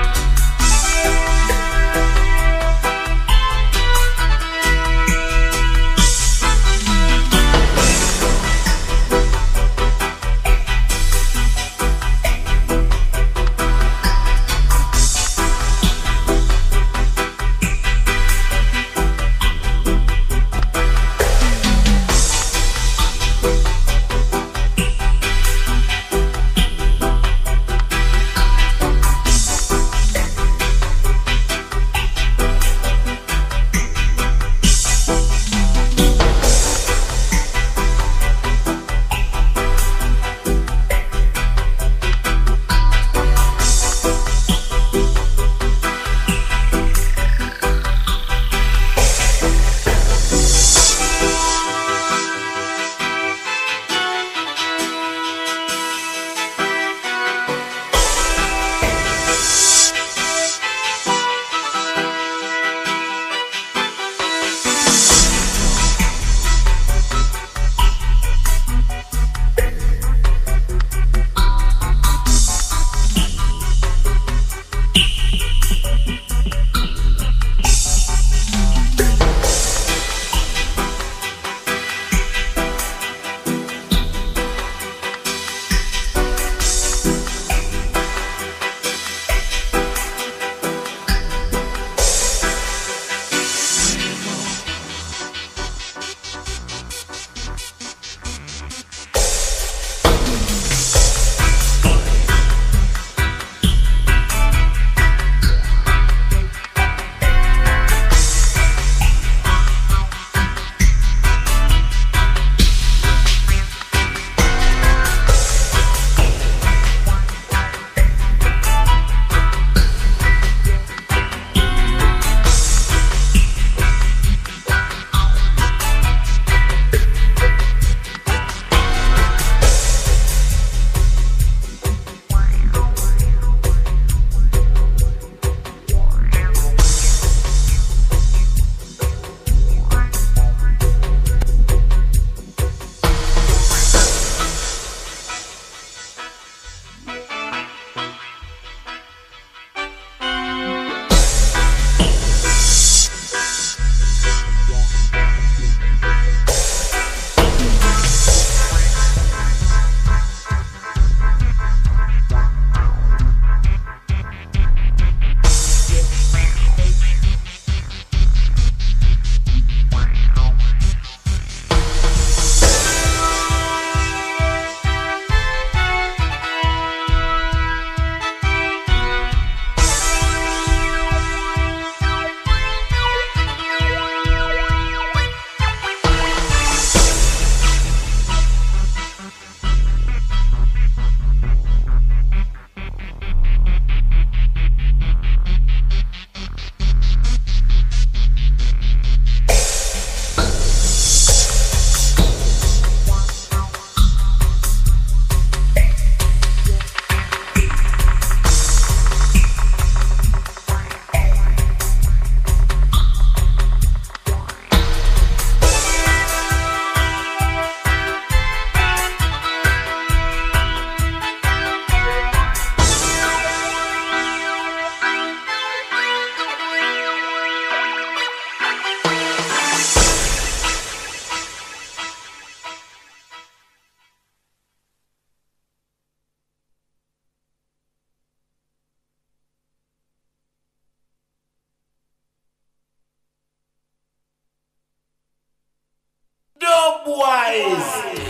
Dubwise.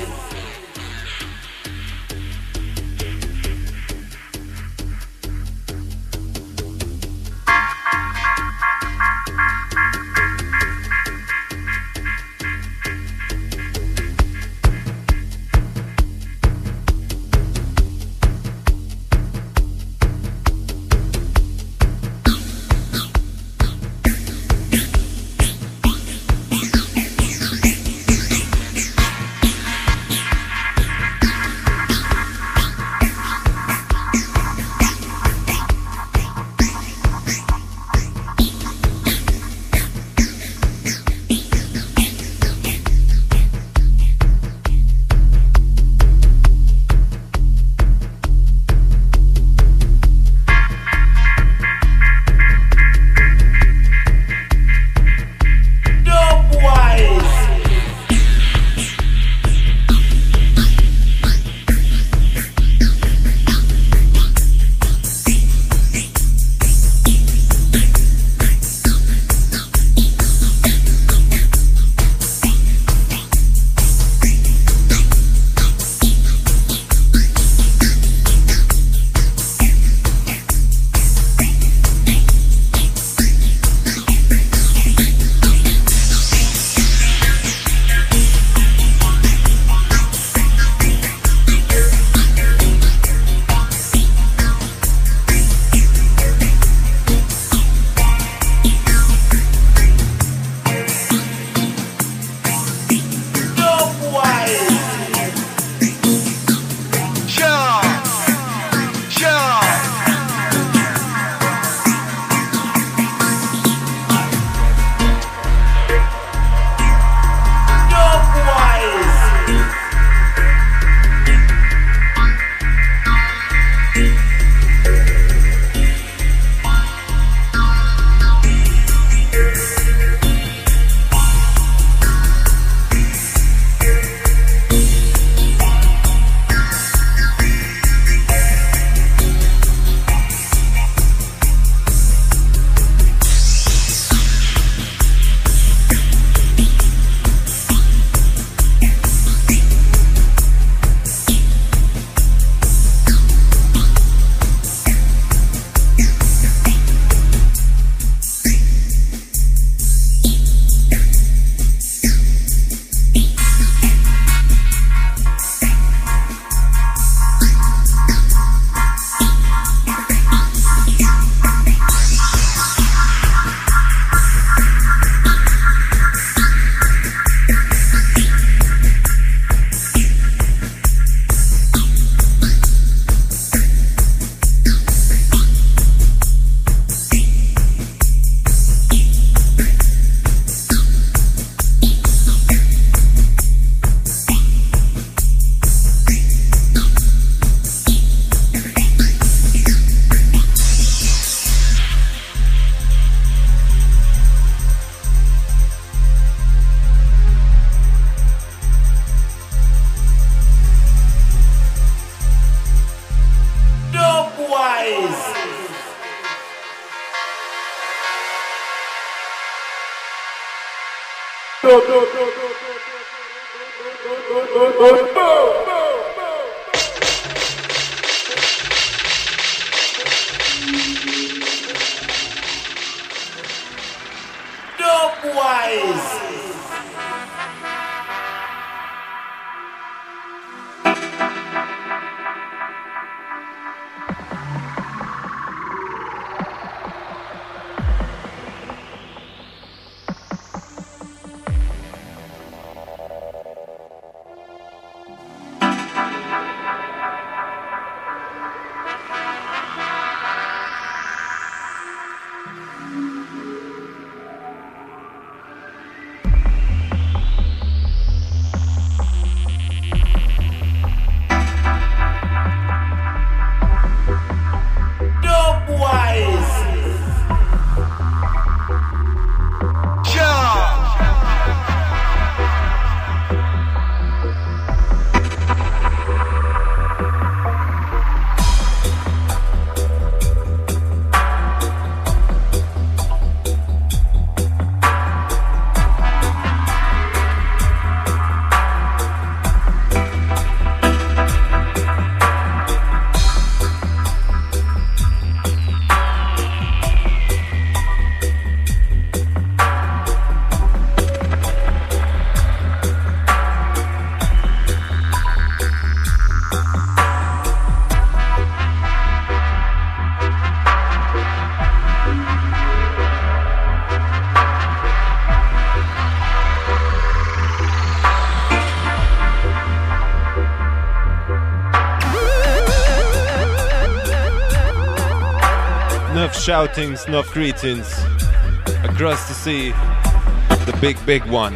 shoutings, enough greetings across the sea, the big one.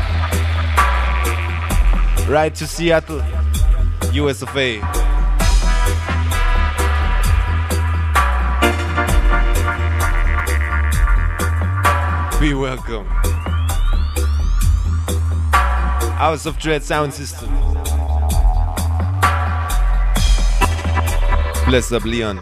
Right to Seattle, US of A. Be welcome. House of Dread sound system. Bless up, Leon.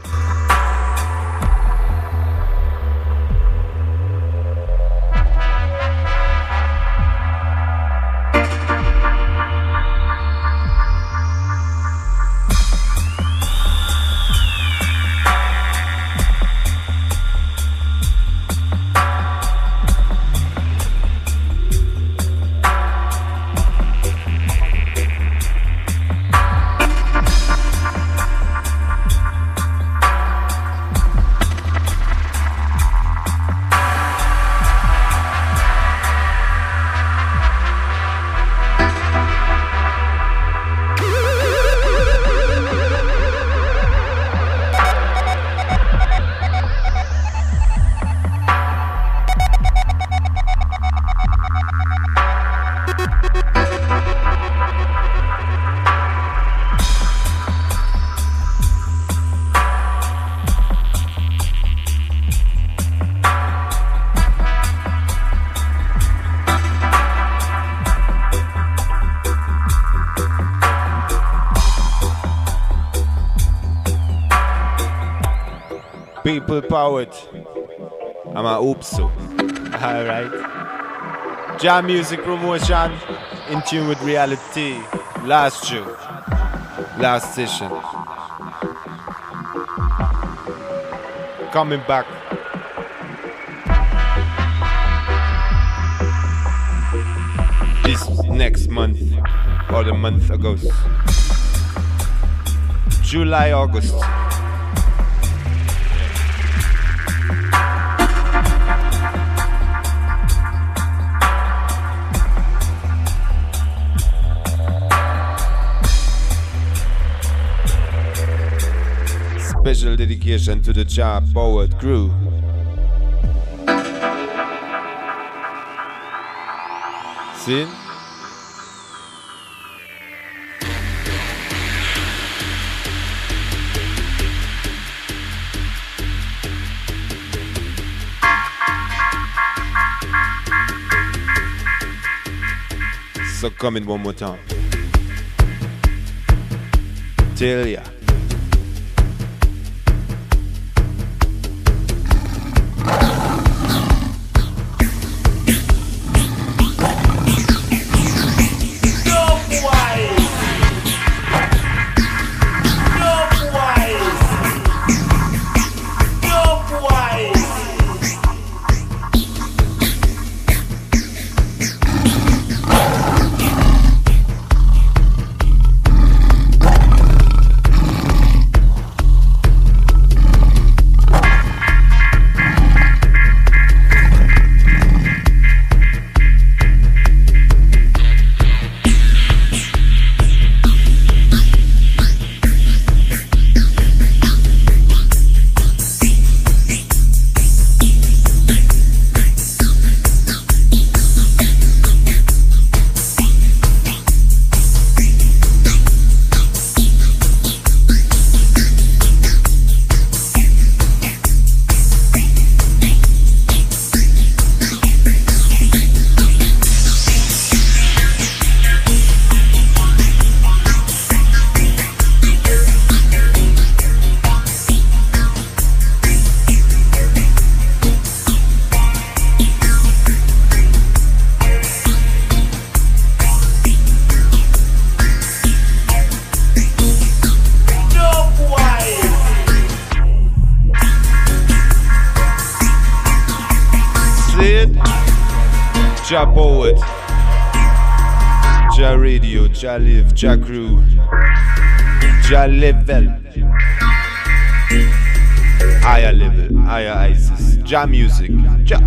People powered. I'm a hope so. Alright. Jam music promotion in tune with reality. Last show. Last session. Coming back. This next month or the month August. July, August. Special dedication to the Jah Powered crew. See? So come in one more time. Tell ya. Jah Powered, Jah Radio, Jah Live, Jah Crew, Jah Level, higher level, higher ISIS, Jah Music, Jah.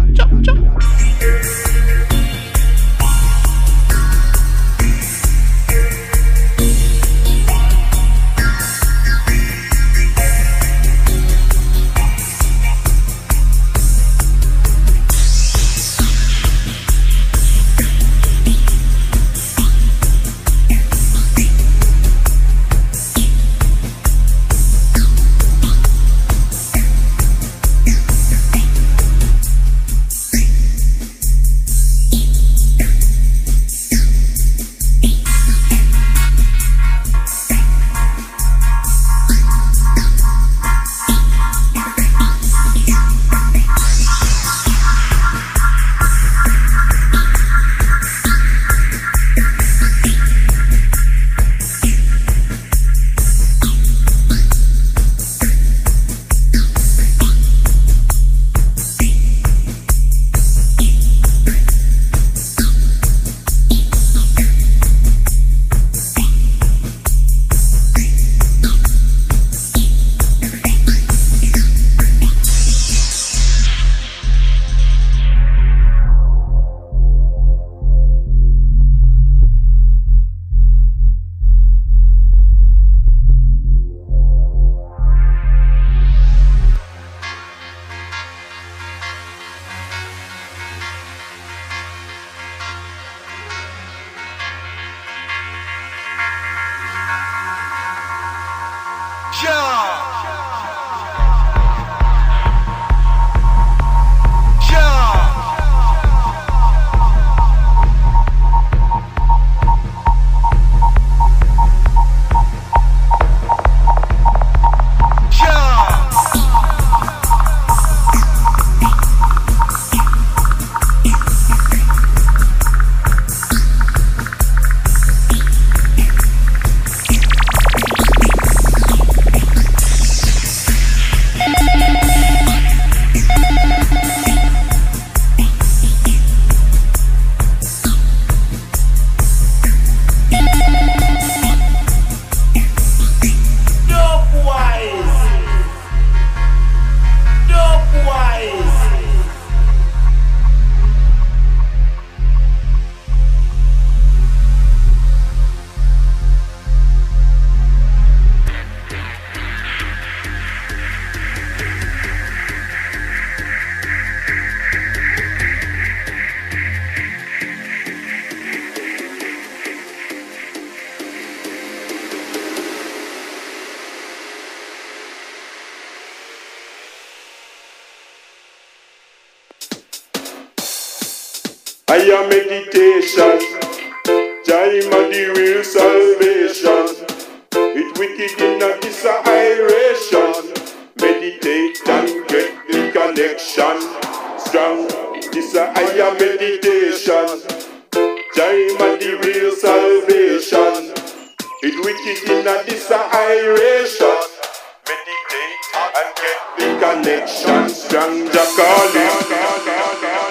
I am meditation. Time of the real salvation. It wicked in a disaeration. Meditate and get the connection. Strong, this a higher meditation. Time of the real salvation. It wicked in a disaeration. Meditate and get the connection. Strong, Jacqueline.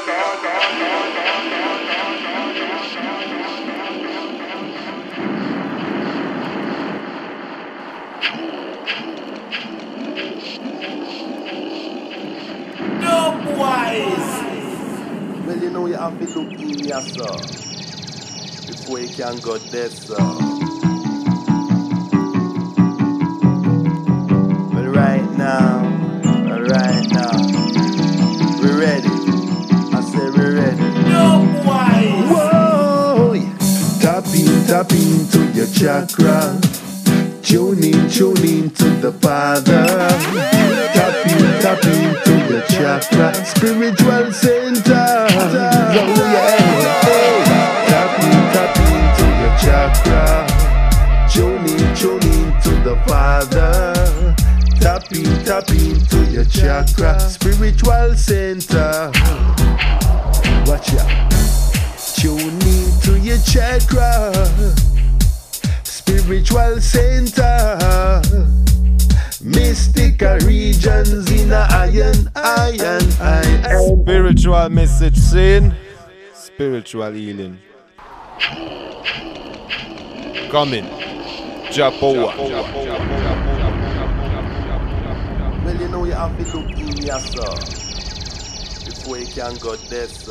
Well, you know you have to look in here, sir, before you can go there, sir. Well, right now, we're ready. I say we're ready. No wise. Whoa, tap into your chakra. Tune in to the Father. Tap into your chakra. Spiritual center. Oh yeah. Tap into your chakra. Tune in to the Father. Tap into your chakra. Spiritual center. Watch out. Tune into your chakra. Spiritual center, mystical regions in a iron. Spiritual message saying, spiritual healing. Coming, Japoa. Well, you know you have to look in here, sir, before you can go there, sir.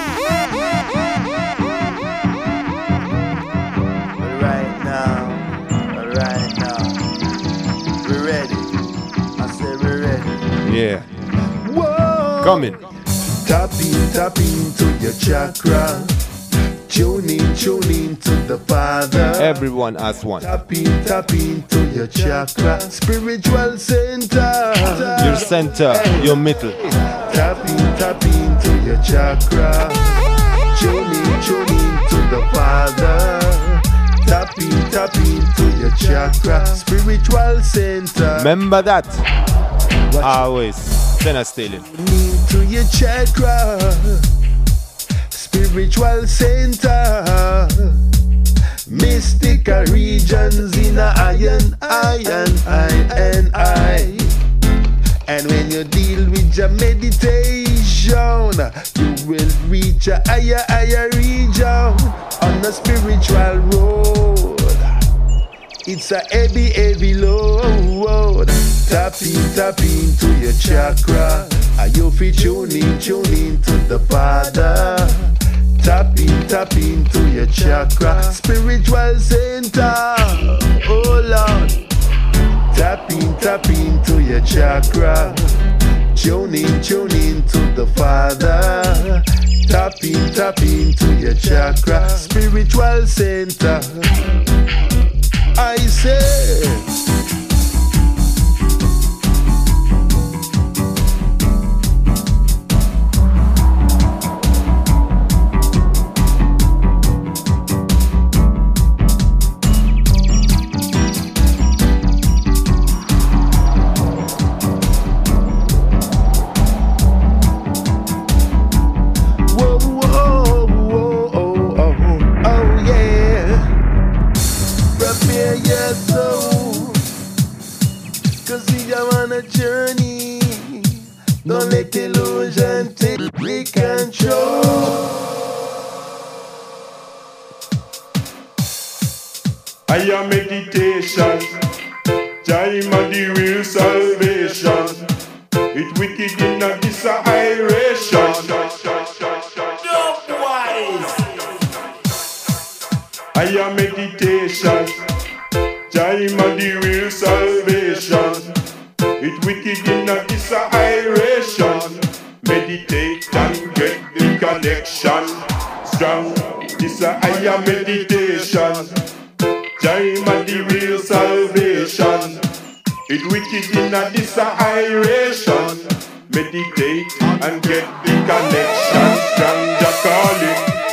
Right now, we're ready. I say we're ready. Yeah. Whoa. Coming. Tap into your chakra. Tune in to the Father. Everyone as one. Tap into your chakra. Spiritual center. Your center, your middle. Tap into your chakra. Tune in to the Father. Tap into your chakra, spiritual center. Remember that. Always. Then I stealing. Into your chakra, spiritual center. Mystical regions in a iron. And when you deal with your meditation, you will reach a higher region on the spiritual road. It's a heavy load. Tap into your chakra. And you feel tune in to the Father. Tap into your chakra. Spiritual center. Oh Lord. Tap into your chakra. Tune in to the Father. Tap into your chakra. Spiritual center. I say. Don't let illusion take control. I am meditation. Time of the real salvation. It wicked in a disaeration. I am meditation. Time of the real salvation. It wicked in a disaeration. Meditate and get the connection. Strong, this a higher meditation. Time of the real salvation. It wicked in a disaeration. Meditate and get the connection. Strong, just call it.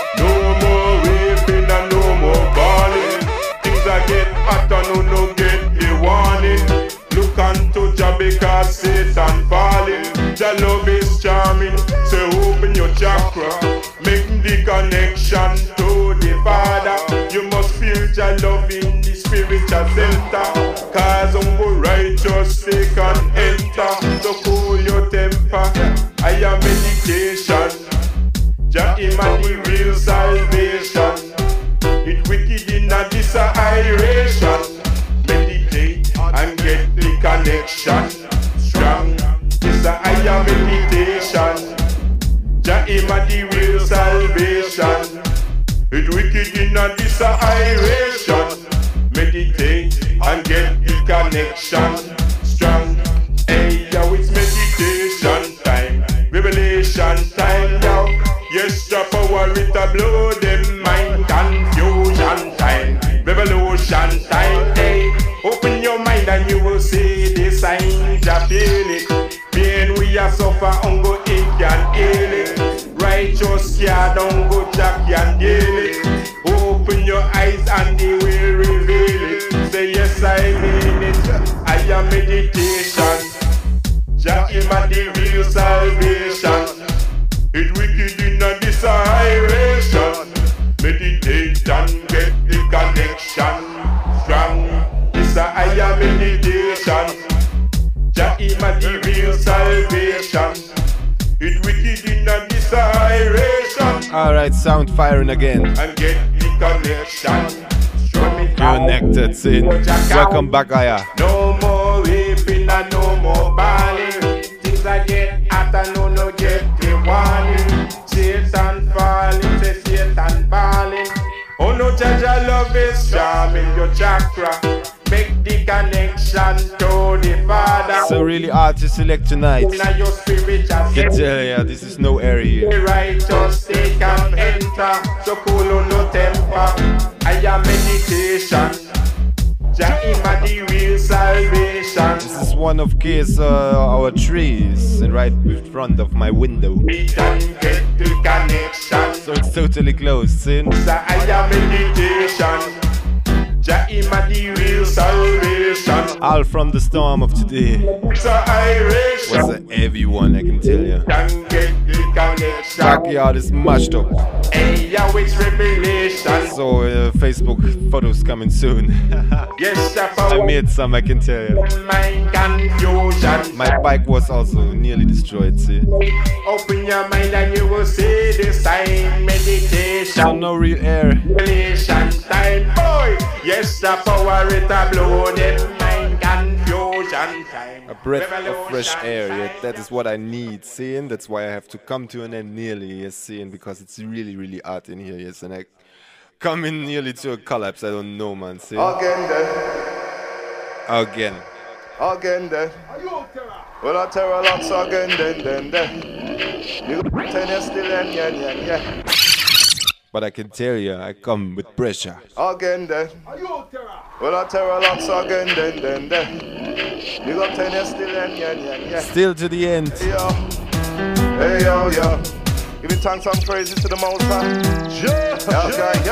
because Satan falling. Your love is charming, so open your chakra, make the connection to the Father. You must feel your love in the spiritual center, cause humble righteous they can enter. So cool your temper, I am meditation. Jah him and the real salvation. It wicked in a disaeration. Meditate and get the connection strong. This a higher meditation. Jah him and the real salvation. It wicked in a disaeration. Meditate and get the connection strong. Hey yo, it's meditation time, revelation time now. Yes, the power it a blow them mind. Confusion time, revolution time. Hey, open your mind and you will see the signs. Just feel it. Pain we a suffer, ungo it can heal it. Righteous care, don't go Jack can deal it. Open your eyes and they will reveal it. Say yes, I mean it. I am meditation. Jah him and the real salvation. It wicked in a disaeration. Meditate and get the connection strong. This a higher meditation. Jah him and the real salvation. It wicked in a disaeration. Alright, sound firing again. And get the connection. Connected, sin. Welcome back, Aya. No more weeping and no more bawling. Things I get hotter, no get the warning. Satan falling, say Satan balling. Oh no, Jaja love is charming your chakra. Make the connection to the Father. So really hard to select tonight. Can tell ya, this is no area. The righteous they can enter. So cool on no temper. I am meditation. Jah him and the real salvation. This is one of case our trees and right in front of my window. We can get the connection. So it's totally closed, sin. So I am meditation. Jah him and the real salvation. All from the storm of today. So Irish was a heavy one, I can tell you. Can get the connection. Backyard is mashed up. Hey, yo, it's revelation. So Facebook photos coming soon. Yes, I made some, I can tell you. Mind confusion. My bike was also nearly destroyed, see. Open your mind and you will see the sign. Meditation. So no real air. Revelation time, boy. Yes, the power it a blow them mind confusion time. A breath of fresh air, yeah, that is what I need, seeing. That's why I have to come to an end nearly, yes, seeing, because it's really, really hot in here, yes, and I come in nearly to a collapse. I don't know, man. See? Again, then. Again, then. Well, I tell a lot, so again, then. You go 10 years still, yeah. But I can tell you, I come with pressure. Again, then. Well, I tell a lot, so again, then. You got 10 years still, yeah. Still to the end. Hey, yo. Giving thanks and praises to the Most High.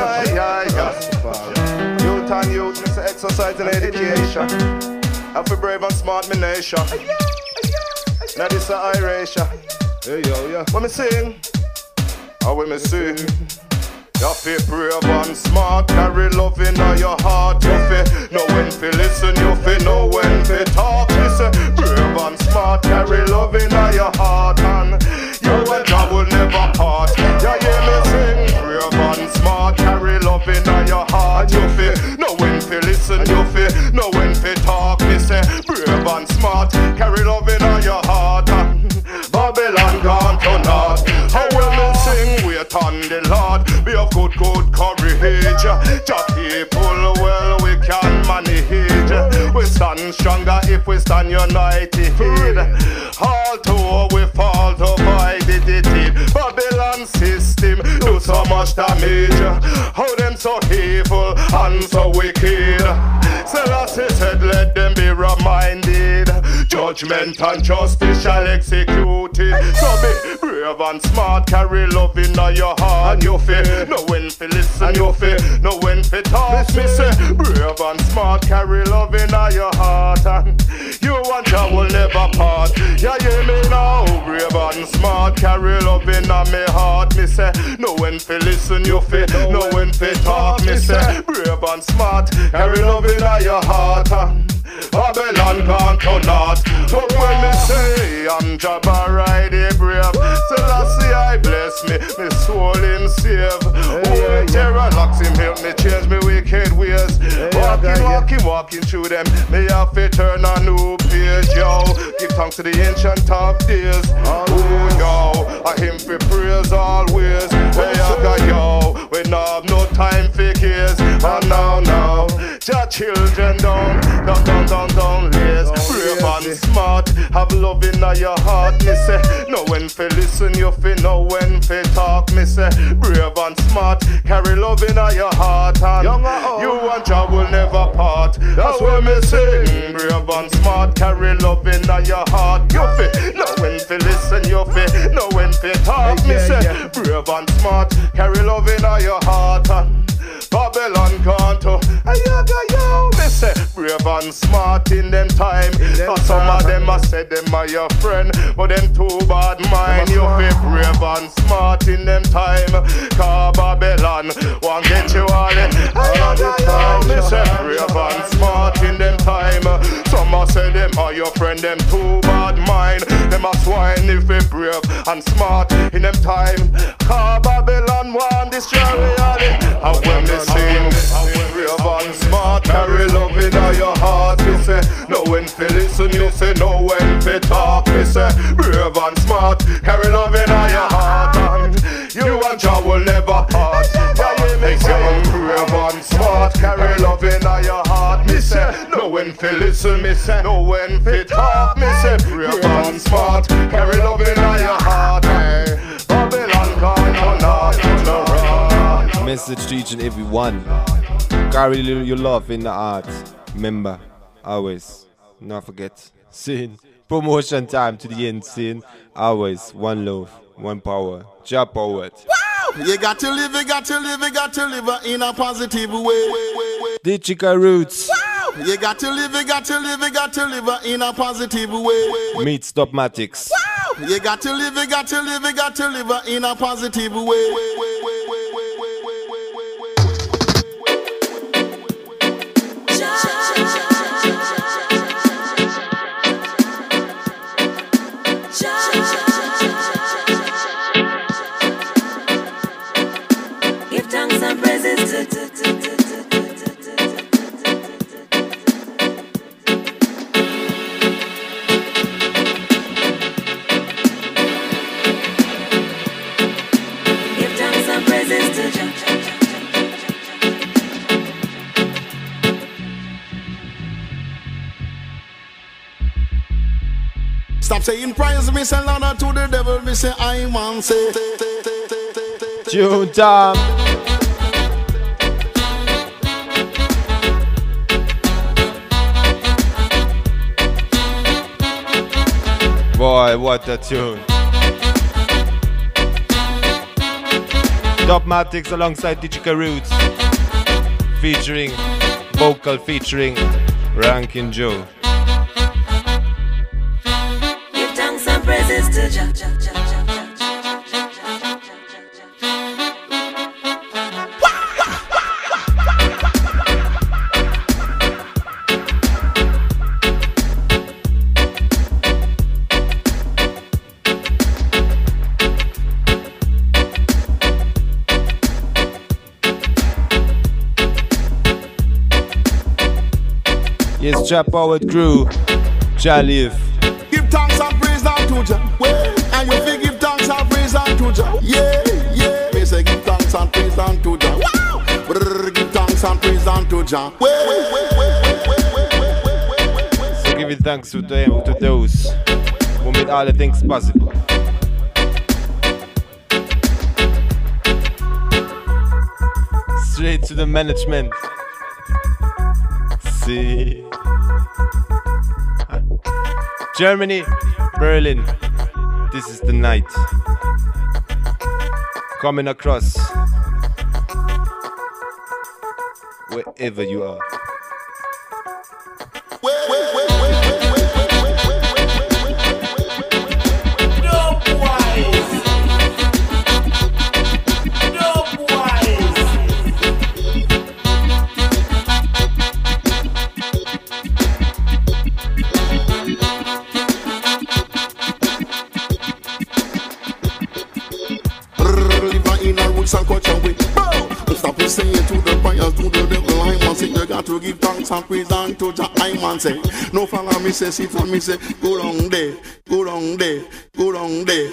Yeah. Youth and youth, Mr. Exercise and Education. Happy brave and smart, me nation. Now this is Irisha. Hey, yo. When me sing, when me sing. You feel brave and smart, carry love in your heart. You feel know when to listen, you feel know when to talk. Listen, brave and smart, carry love in your heart, and you and God will never part. You hear me sing, brave and smart, carry love in your heart. You feel know when to listen, you feel know when to talk. Me say, brave and smart, carry love in your heart, and Babylon gone to naught. How will me sing? Wait on the Lord. Be of good courage. Just people, well, we can manage. We stand stronger if we stand united. Although we fall to fight it. Babylon system do so much damage. How them so evil and so wicked. Selassie said, let them be reminded. judgment and justice shall execute it. So be brave and smart, carry love in your heart. And you feel, know when to listen, you feel, know when to talk. Me say, brave and smart, carry love in your heart. And you and Jah will never part. Yeah, hear me now, brave and smart, carry love in my heart. Me say, know when to listen, you feel, know when to talk. Me say, brave and smart, carry love in your heart. Babylon can't turn out. But when me say I'm Jabba Ride brave, still I see I bless me soul him save. Oh, terror locks him help me change me wicked ways. Walking through them, me have to turn a new page, yo. Give thanks to the ancient of days. Oh, yo, I him for praise always. Hey, I got yo, we no have no time for kids. And now, your children don't laze. Brave and smart, have love in your heart. Me say, know when to listen, you fi know when to talk. Me say, brave and smart, carry love in your heart. And you and Jah will never part. That's what me say. Brave and smart, carry love in your heart. You fi know when to listen, you fi know when to talk. Me say, brave and smart, carry love in your heart. Babylon can't yo, me say brave and smart in them time. Cause some of them I said them are your friend, but them too bad mind. You be brave and smart in them time. Cause Babylon won't get you all in. Yo, me say brave and smart in them time. Some I say them are your friend, them too bad mind. Them a swine if we brave and smart in them time. Cause Babylon won't destroy reality. And when me sing, brave and smart, carry love in your heart. Me say, know when to listen, you say, know when to talk. Me say, brave and smart, carry love in your heart. And you and Jah will never part. Me say, brave and smart, carry love in your heart. Me say, know when to listen, me say, know when to talk. Me say, brave and smart, carry love in your heart. Babylon can't turn around. Message to each and every one. Carry your love in the heart. Remember, always, not forget. Sin. Promotion time to the end. Sin. Always, one love, one power. Jah powered. Wow! You got to live, you got to live, you got to live in a positive way. The Chica Roots. Wow! You got to live, you got to live, you got to live in a positive way. Meet Stopmatics. Wow! You got to live, you got to live, you got to live in a positive way. Give thanks and praises Give thanks and praises to Jah. Stop saying praise, me say honor to the devil, me say I want say. Tune time. Boy, what a tune. Stopmatics alongside Digital Roots. Featuring, vocal featuring Rankin Joe. Give thanks and praises to Jah. Yes, Jah powered crew. Jah live. Give thanks and praise unto Jah. And you feel give thanks and praise unto Jah. Yeah. Me say give thanks and praise unto Jah. Wow. Give thanks and praise unto Jah. So giving thanks to them, to those who made all the things possible. Straight to the management. See. Germany, Berlin, this is the night. Coming across wherever you are. And culture with stop saying to the buyers, to the devil, I man say you got to give thanks and praise unto Jah. I man say no follow me say sit and me say go down there, go down there, go down there.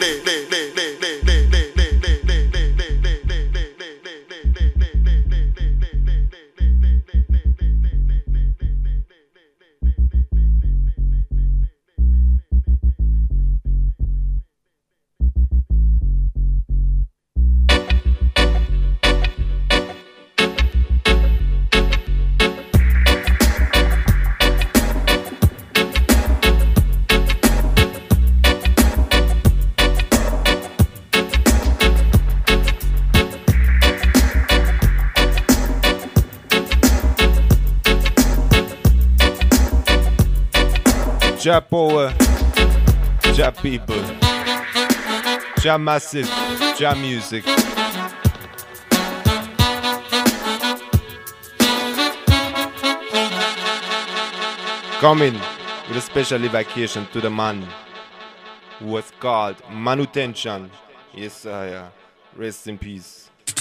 Jah power, Jah people, Jah massive, Jah music. Coming with a special evocation to the man who was called Manutention. Yes, sir. Rest in peace.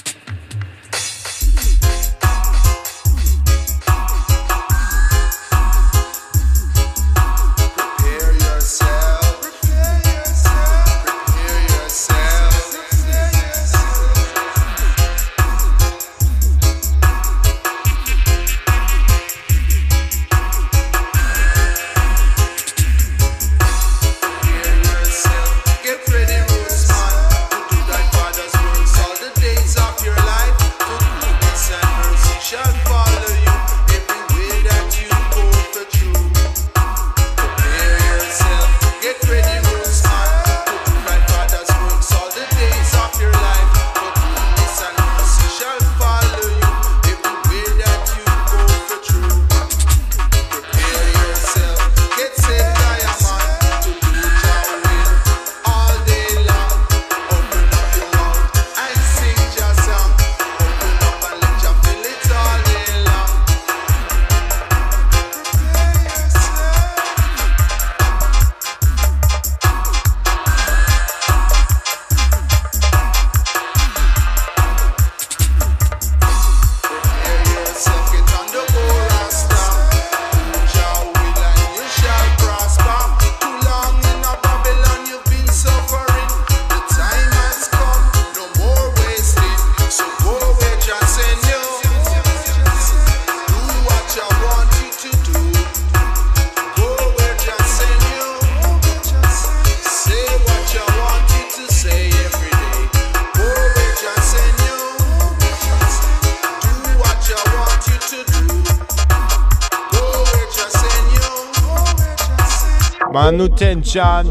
Manutention.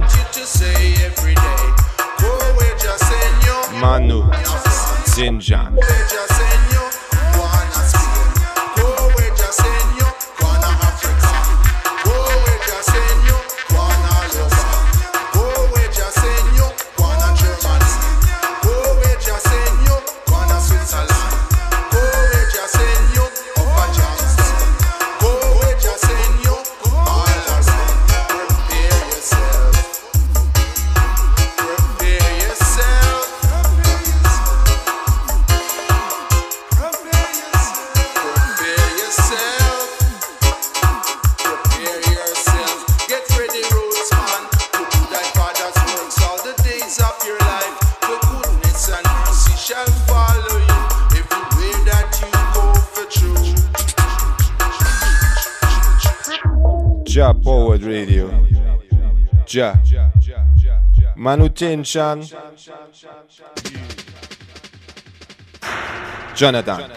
Manutention. Jah Powered Radio. Jah. Manutention. Jonathan.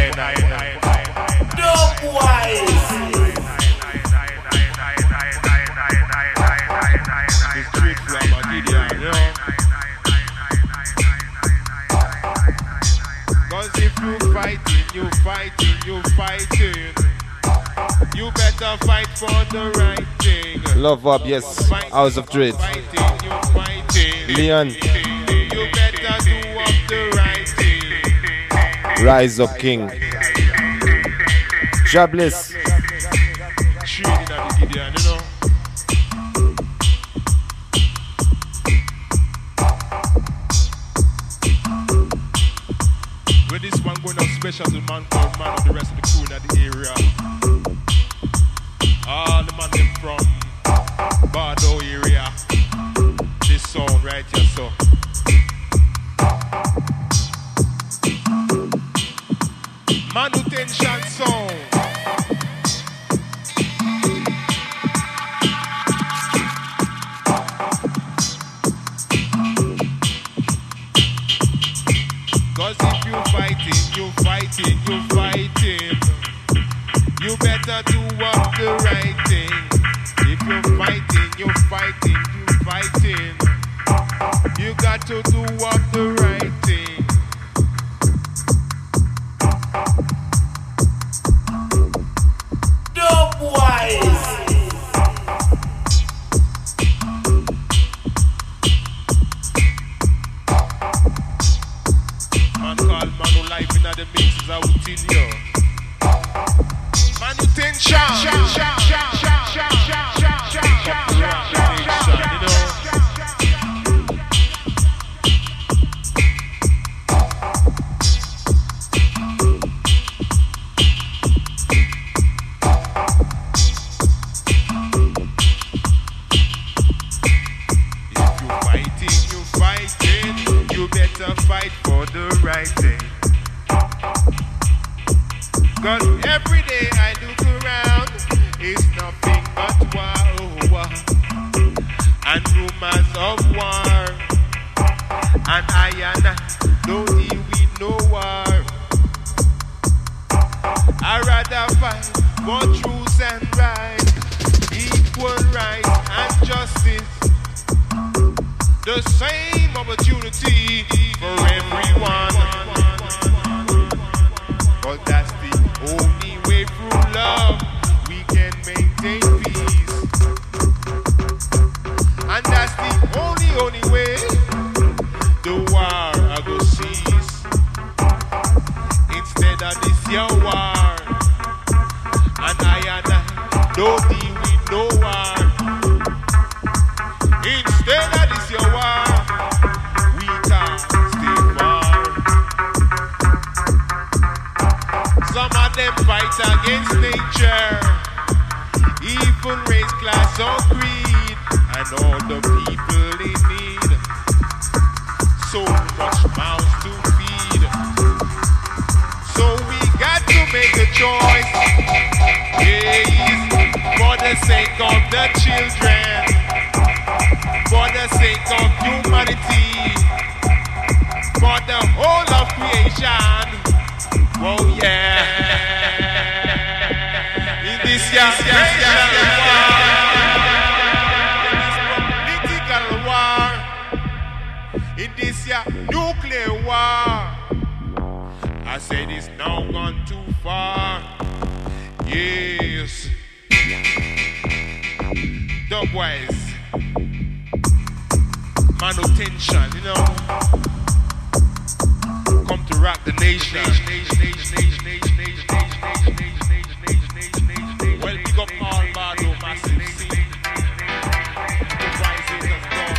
Cause if you fighting, you fighting. You better fight for the right thing. Love up, yes. House of Dread. Leon. You better do up the right thing. Rise up, King. Jobless. Trading at the Gideon, you know. With this one going out special to man called man of the rest of the crew in the area. All the man them from Bardo area. This sound right here, so. Manutention sound. Cause if you fighting, you better do up the right thing. If you're fighting, you got to do up the right thing. Dubwise. Man call Manu life in the mixes, I will tell you. Manutention. You better fight for the right thing. Cause every day I look around, it's nothing but war and rumors of war. And I don't deal with no war. I'd rather fight for truth and right, equal rights and justice. The same opportunity for everyone. But that's the only way through love we can maintain peace. And that's the only way the war I go cease. Instead of this your war, and I don't deal with no war. Instead of this your war, we can stay far. Some of them fight against nature, even race, class or creed, and all the people in need. So much mouths to feed. So we got to make a choice, yes, for the sake of the children, for the sake of humanity, for the whole of creation. Oh yeah. In this year, political war, in this year, nuclear war, I said it's now gone too far. Yes. Dubwise. Manutention, you know. Come to rock the nation. Well, big up all Bardo massive scene. The rising of dawn.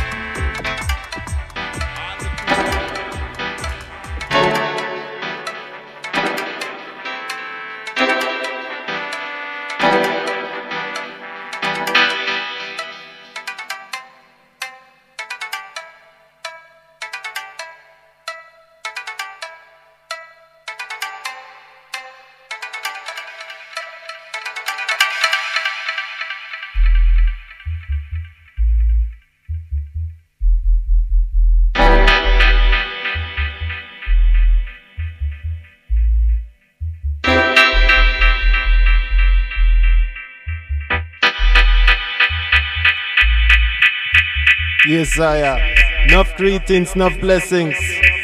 Yes, I am. Enough greetings, enough blessings.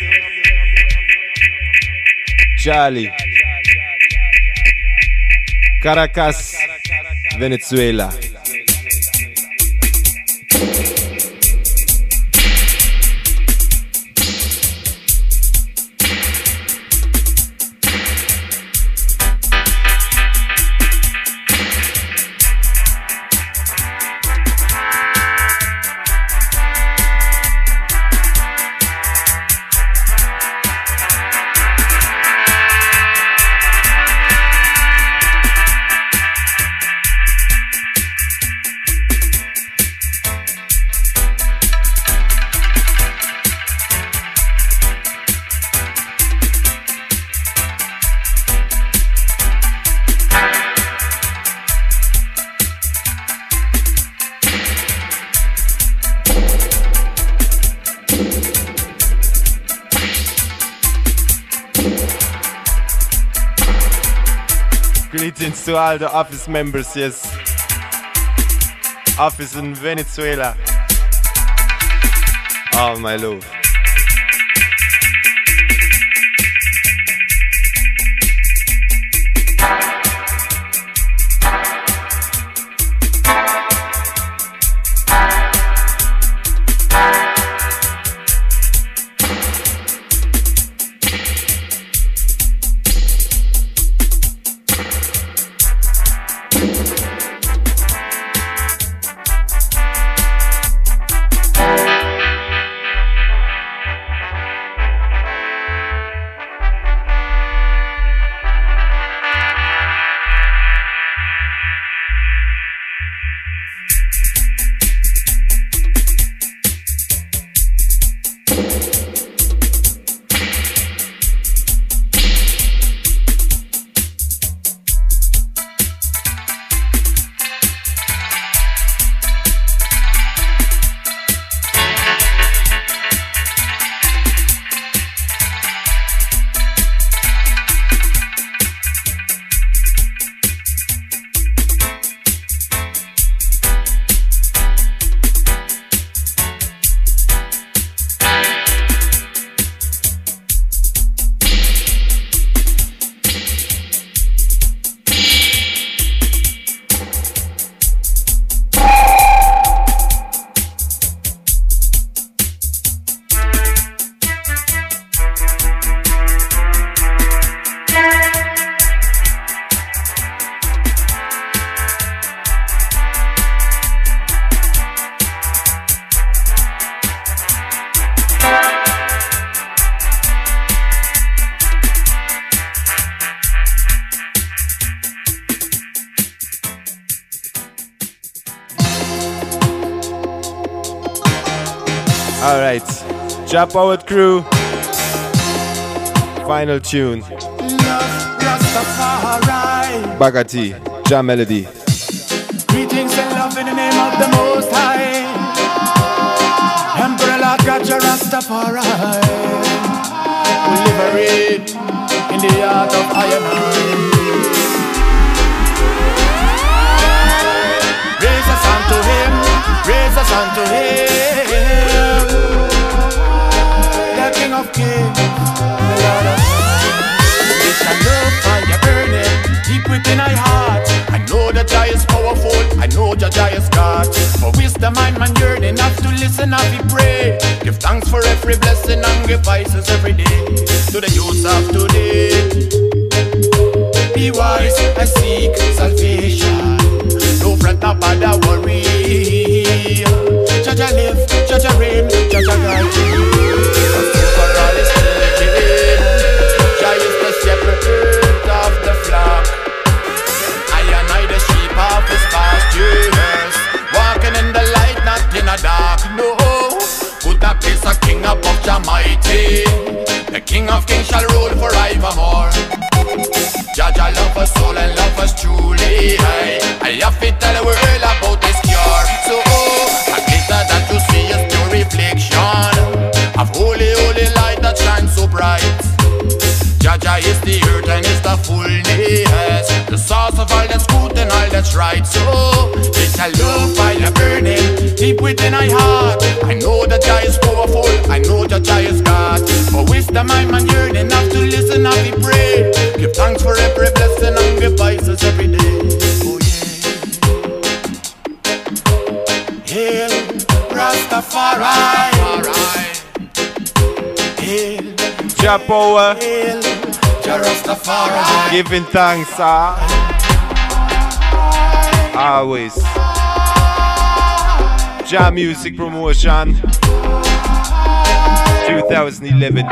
Charlie. Caracas, Venezuela. Greetings to all the office members, yes. Office in Venezuela. Oh, my love. Alright, Jah Powered Crew, final tune. Bagati, Jah Melody. Greetings and love in the name of the Most High. Emperor Lord God Jah Rastafari. We liberate in the heart of iron. Raise us unto Him, raise us unto Him, the King of Kings, the Lord of Lords. This a love fire burning deep within our heart. I know that Jah is powerful, I know that Jah is God. For wisdom and man yearning, have to listen and we pray. Give thanks for every blessing and give vices every day. To the youths of today, be wise and seek salvation. No fret, no bother, worry. Jah Jah live, Jah Jah reign, Jah Jah guide you. Overall is legend. Jah is the shepherd of the flock. I the sheep of His pastures, walking in the light, not in the dark. No, could not place a king above Jah mighty. The King of Kings shall rule forevermore. Jah Jah love us soul and love us truly. I have to tell the world about His cure. So I glitter that you see His pure reflection of holy, holy light that shines so bright. Jah Jah is the earth and is the fullness, the source of all that's good and all that's right. So it's a love fire burning deep within our heart. I know the Jah is God. For wisdom I'm and yearning have to listen and be pray. Give thanks for every blessing and give voices every day. Oh yeah. Hail Rastafari. Hail Jah power. Hail Jah Rastafari. Giving thanks, always. Jah Music Promotion 2011.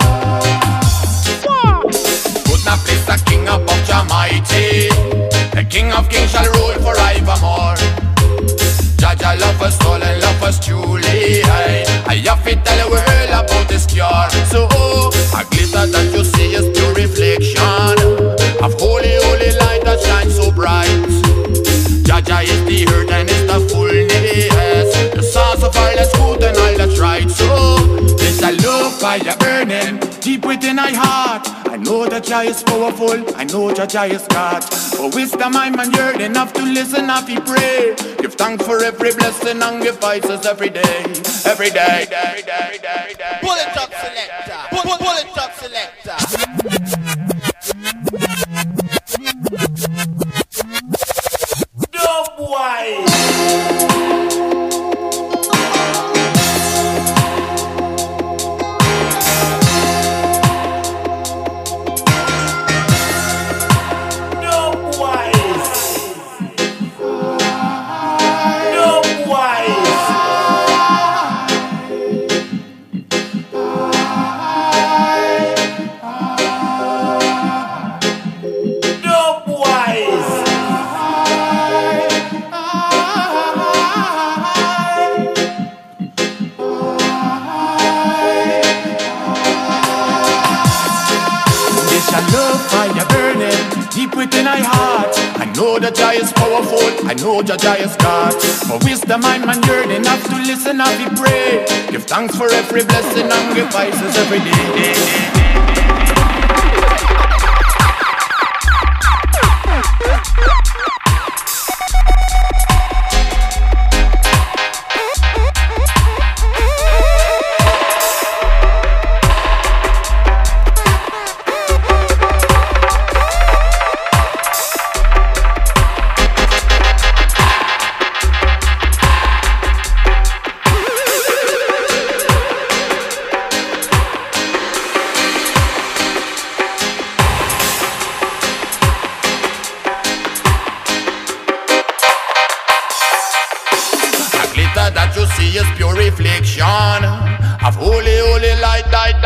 Put na place the King above Jah mighty. The King of Kings shall rule forevermore. Jah Jah love us all and love us truly. I have to tell the world about this cure. So a glitter that you see is pure reflection of holy, holy light that shines so bright. Jah Jah is the earth and is the fullness, the source of all that's good and all that's right. So there's a love fire burning deep within my heart. I know that Jah is powerful, I know that Jah is God. For wisdom I'm and yearning enough to listen and to pray. Give thanks for every blessing and give voices every day. Every day. Pull it up, selector. Pull it up, selector. Within my heart, I know that Jah is powerful, I know that Jah is God. For wisdom I'm and yearning enough to listen and be pray. Give thanks for every blessing and give voices every day. That you see is pure reflection of holy, holy light,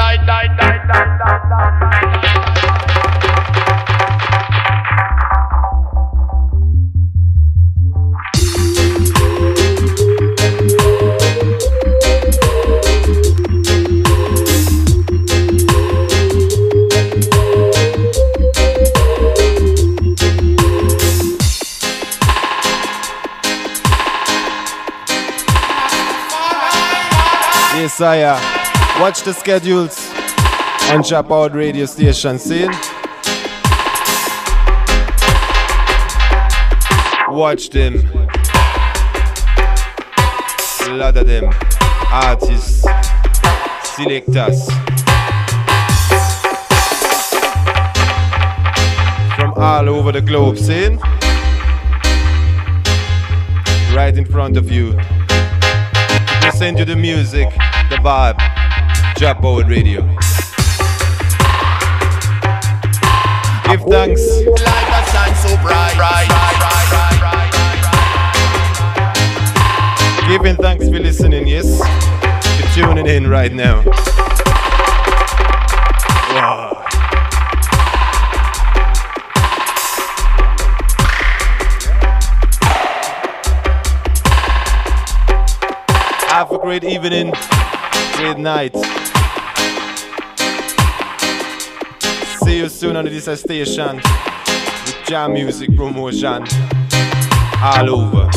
Messiah. Watch the schedules on Chop Out radio station, see? Watch them. A lot of them. Artists, selectors. From all over the globe, see? Right in front of you. We send you the music, the vibe. Chop Out radio. Give thanks. Light that shines so bright. Giving thanks for listening, yes? You're tuning in right now. Wow. Have a great evening, great night. See you soon on this station with Jah Music Promotion all over.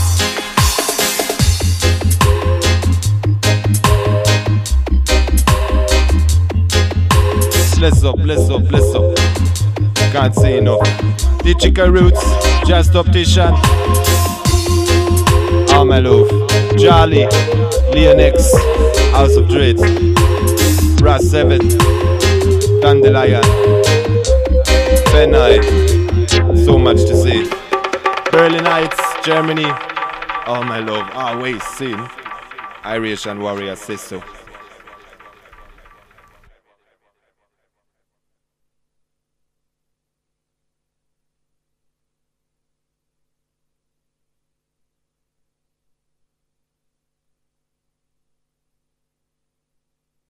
Bless up, bless up, bless up. Can't say enough. Digital Roots, Jazz Optician. All my love. Charlie, Leon X, House of Dread. Ras 7, Dandelion, Benai, so much to say. Berlin Heights, Germany, oh my love, always seen. Irish and Warrior say so.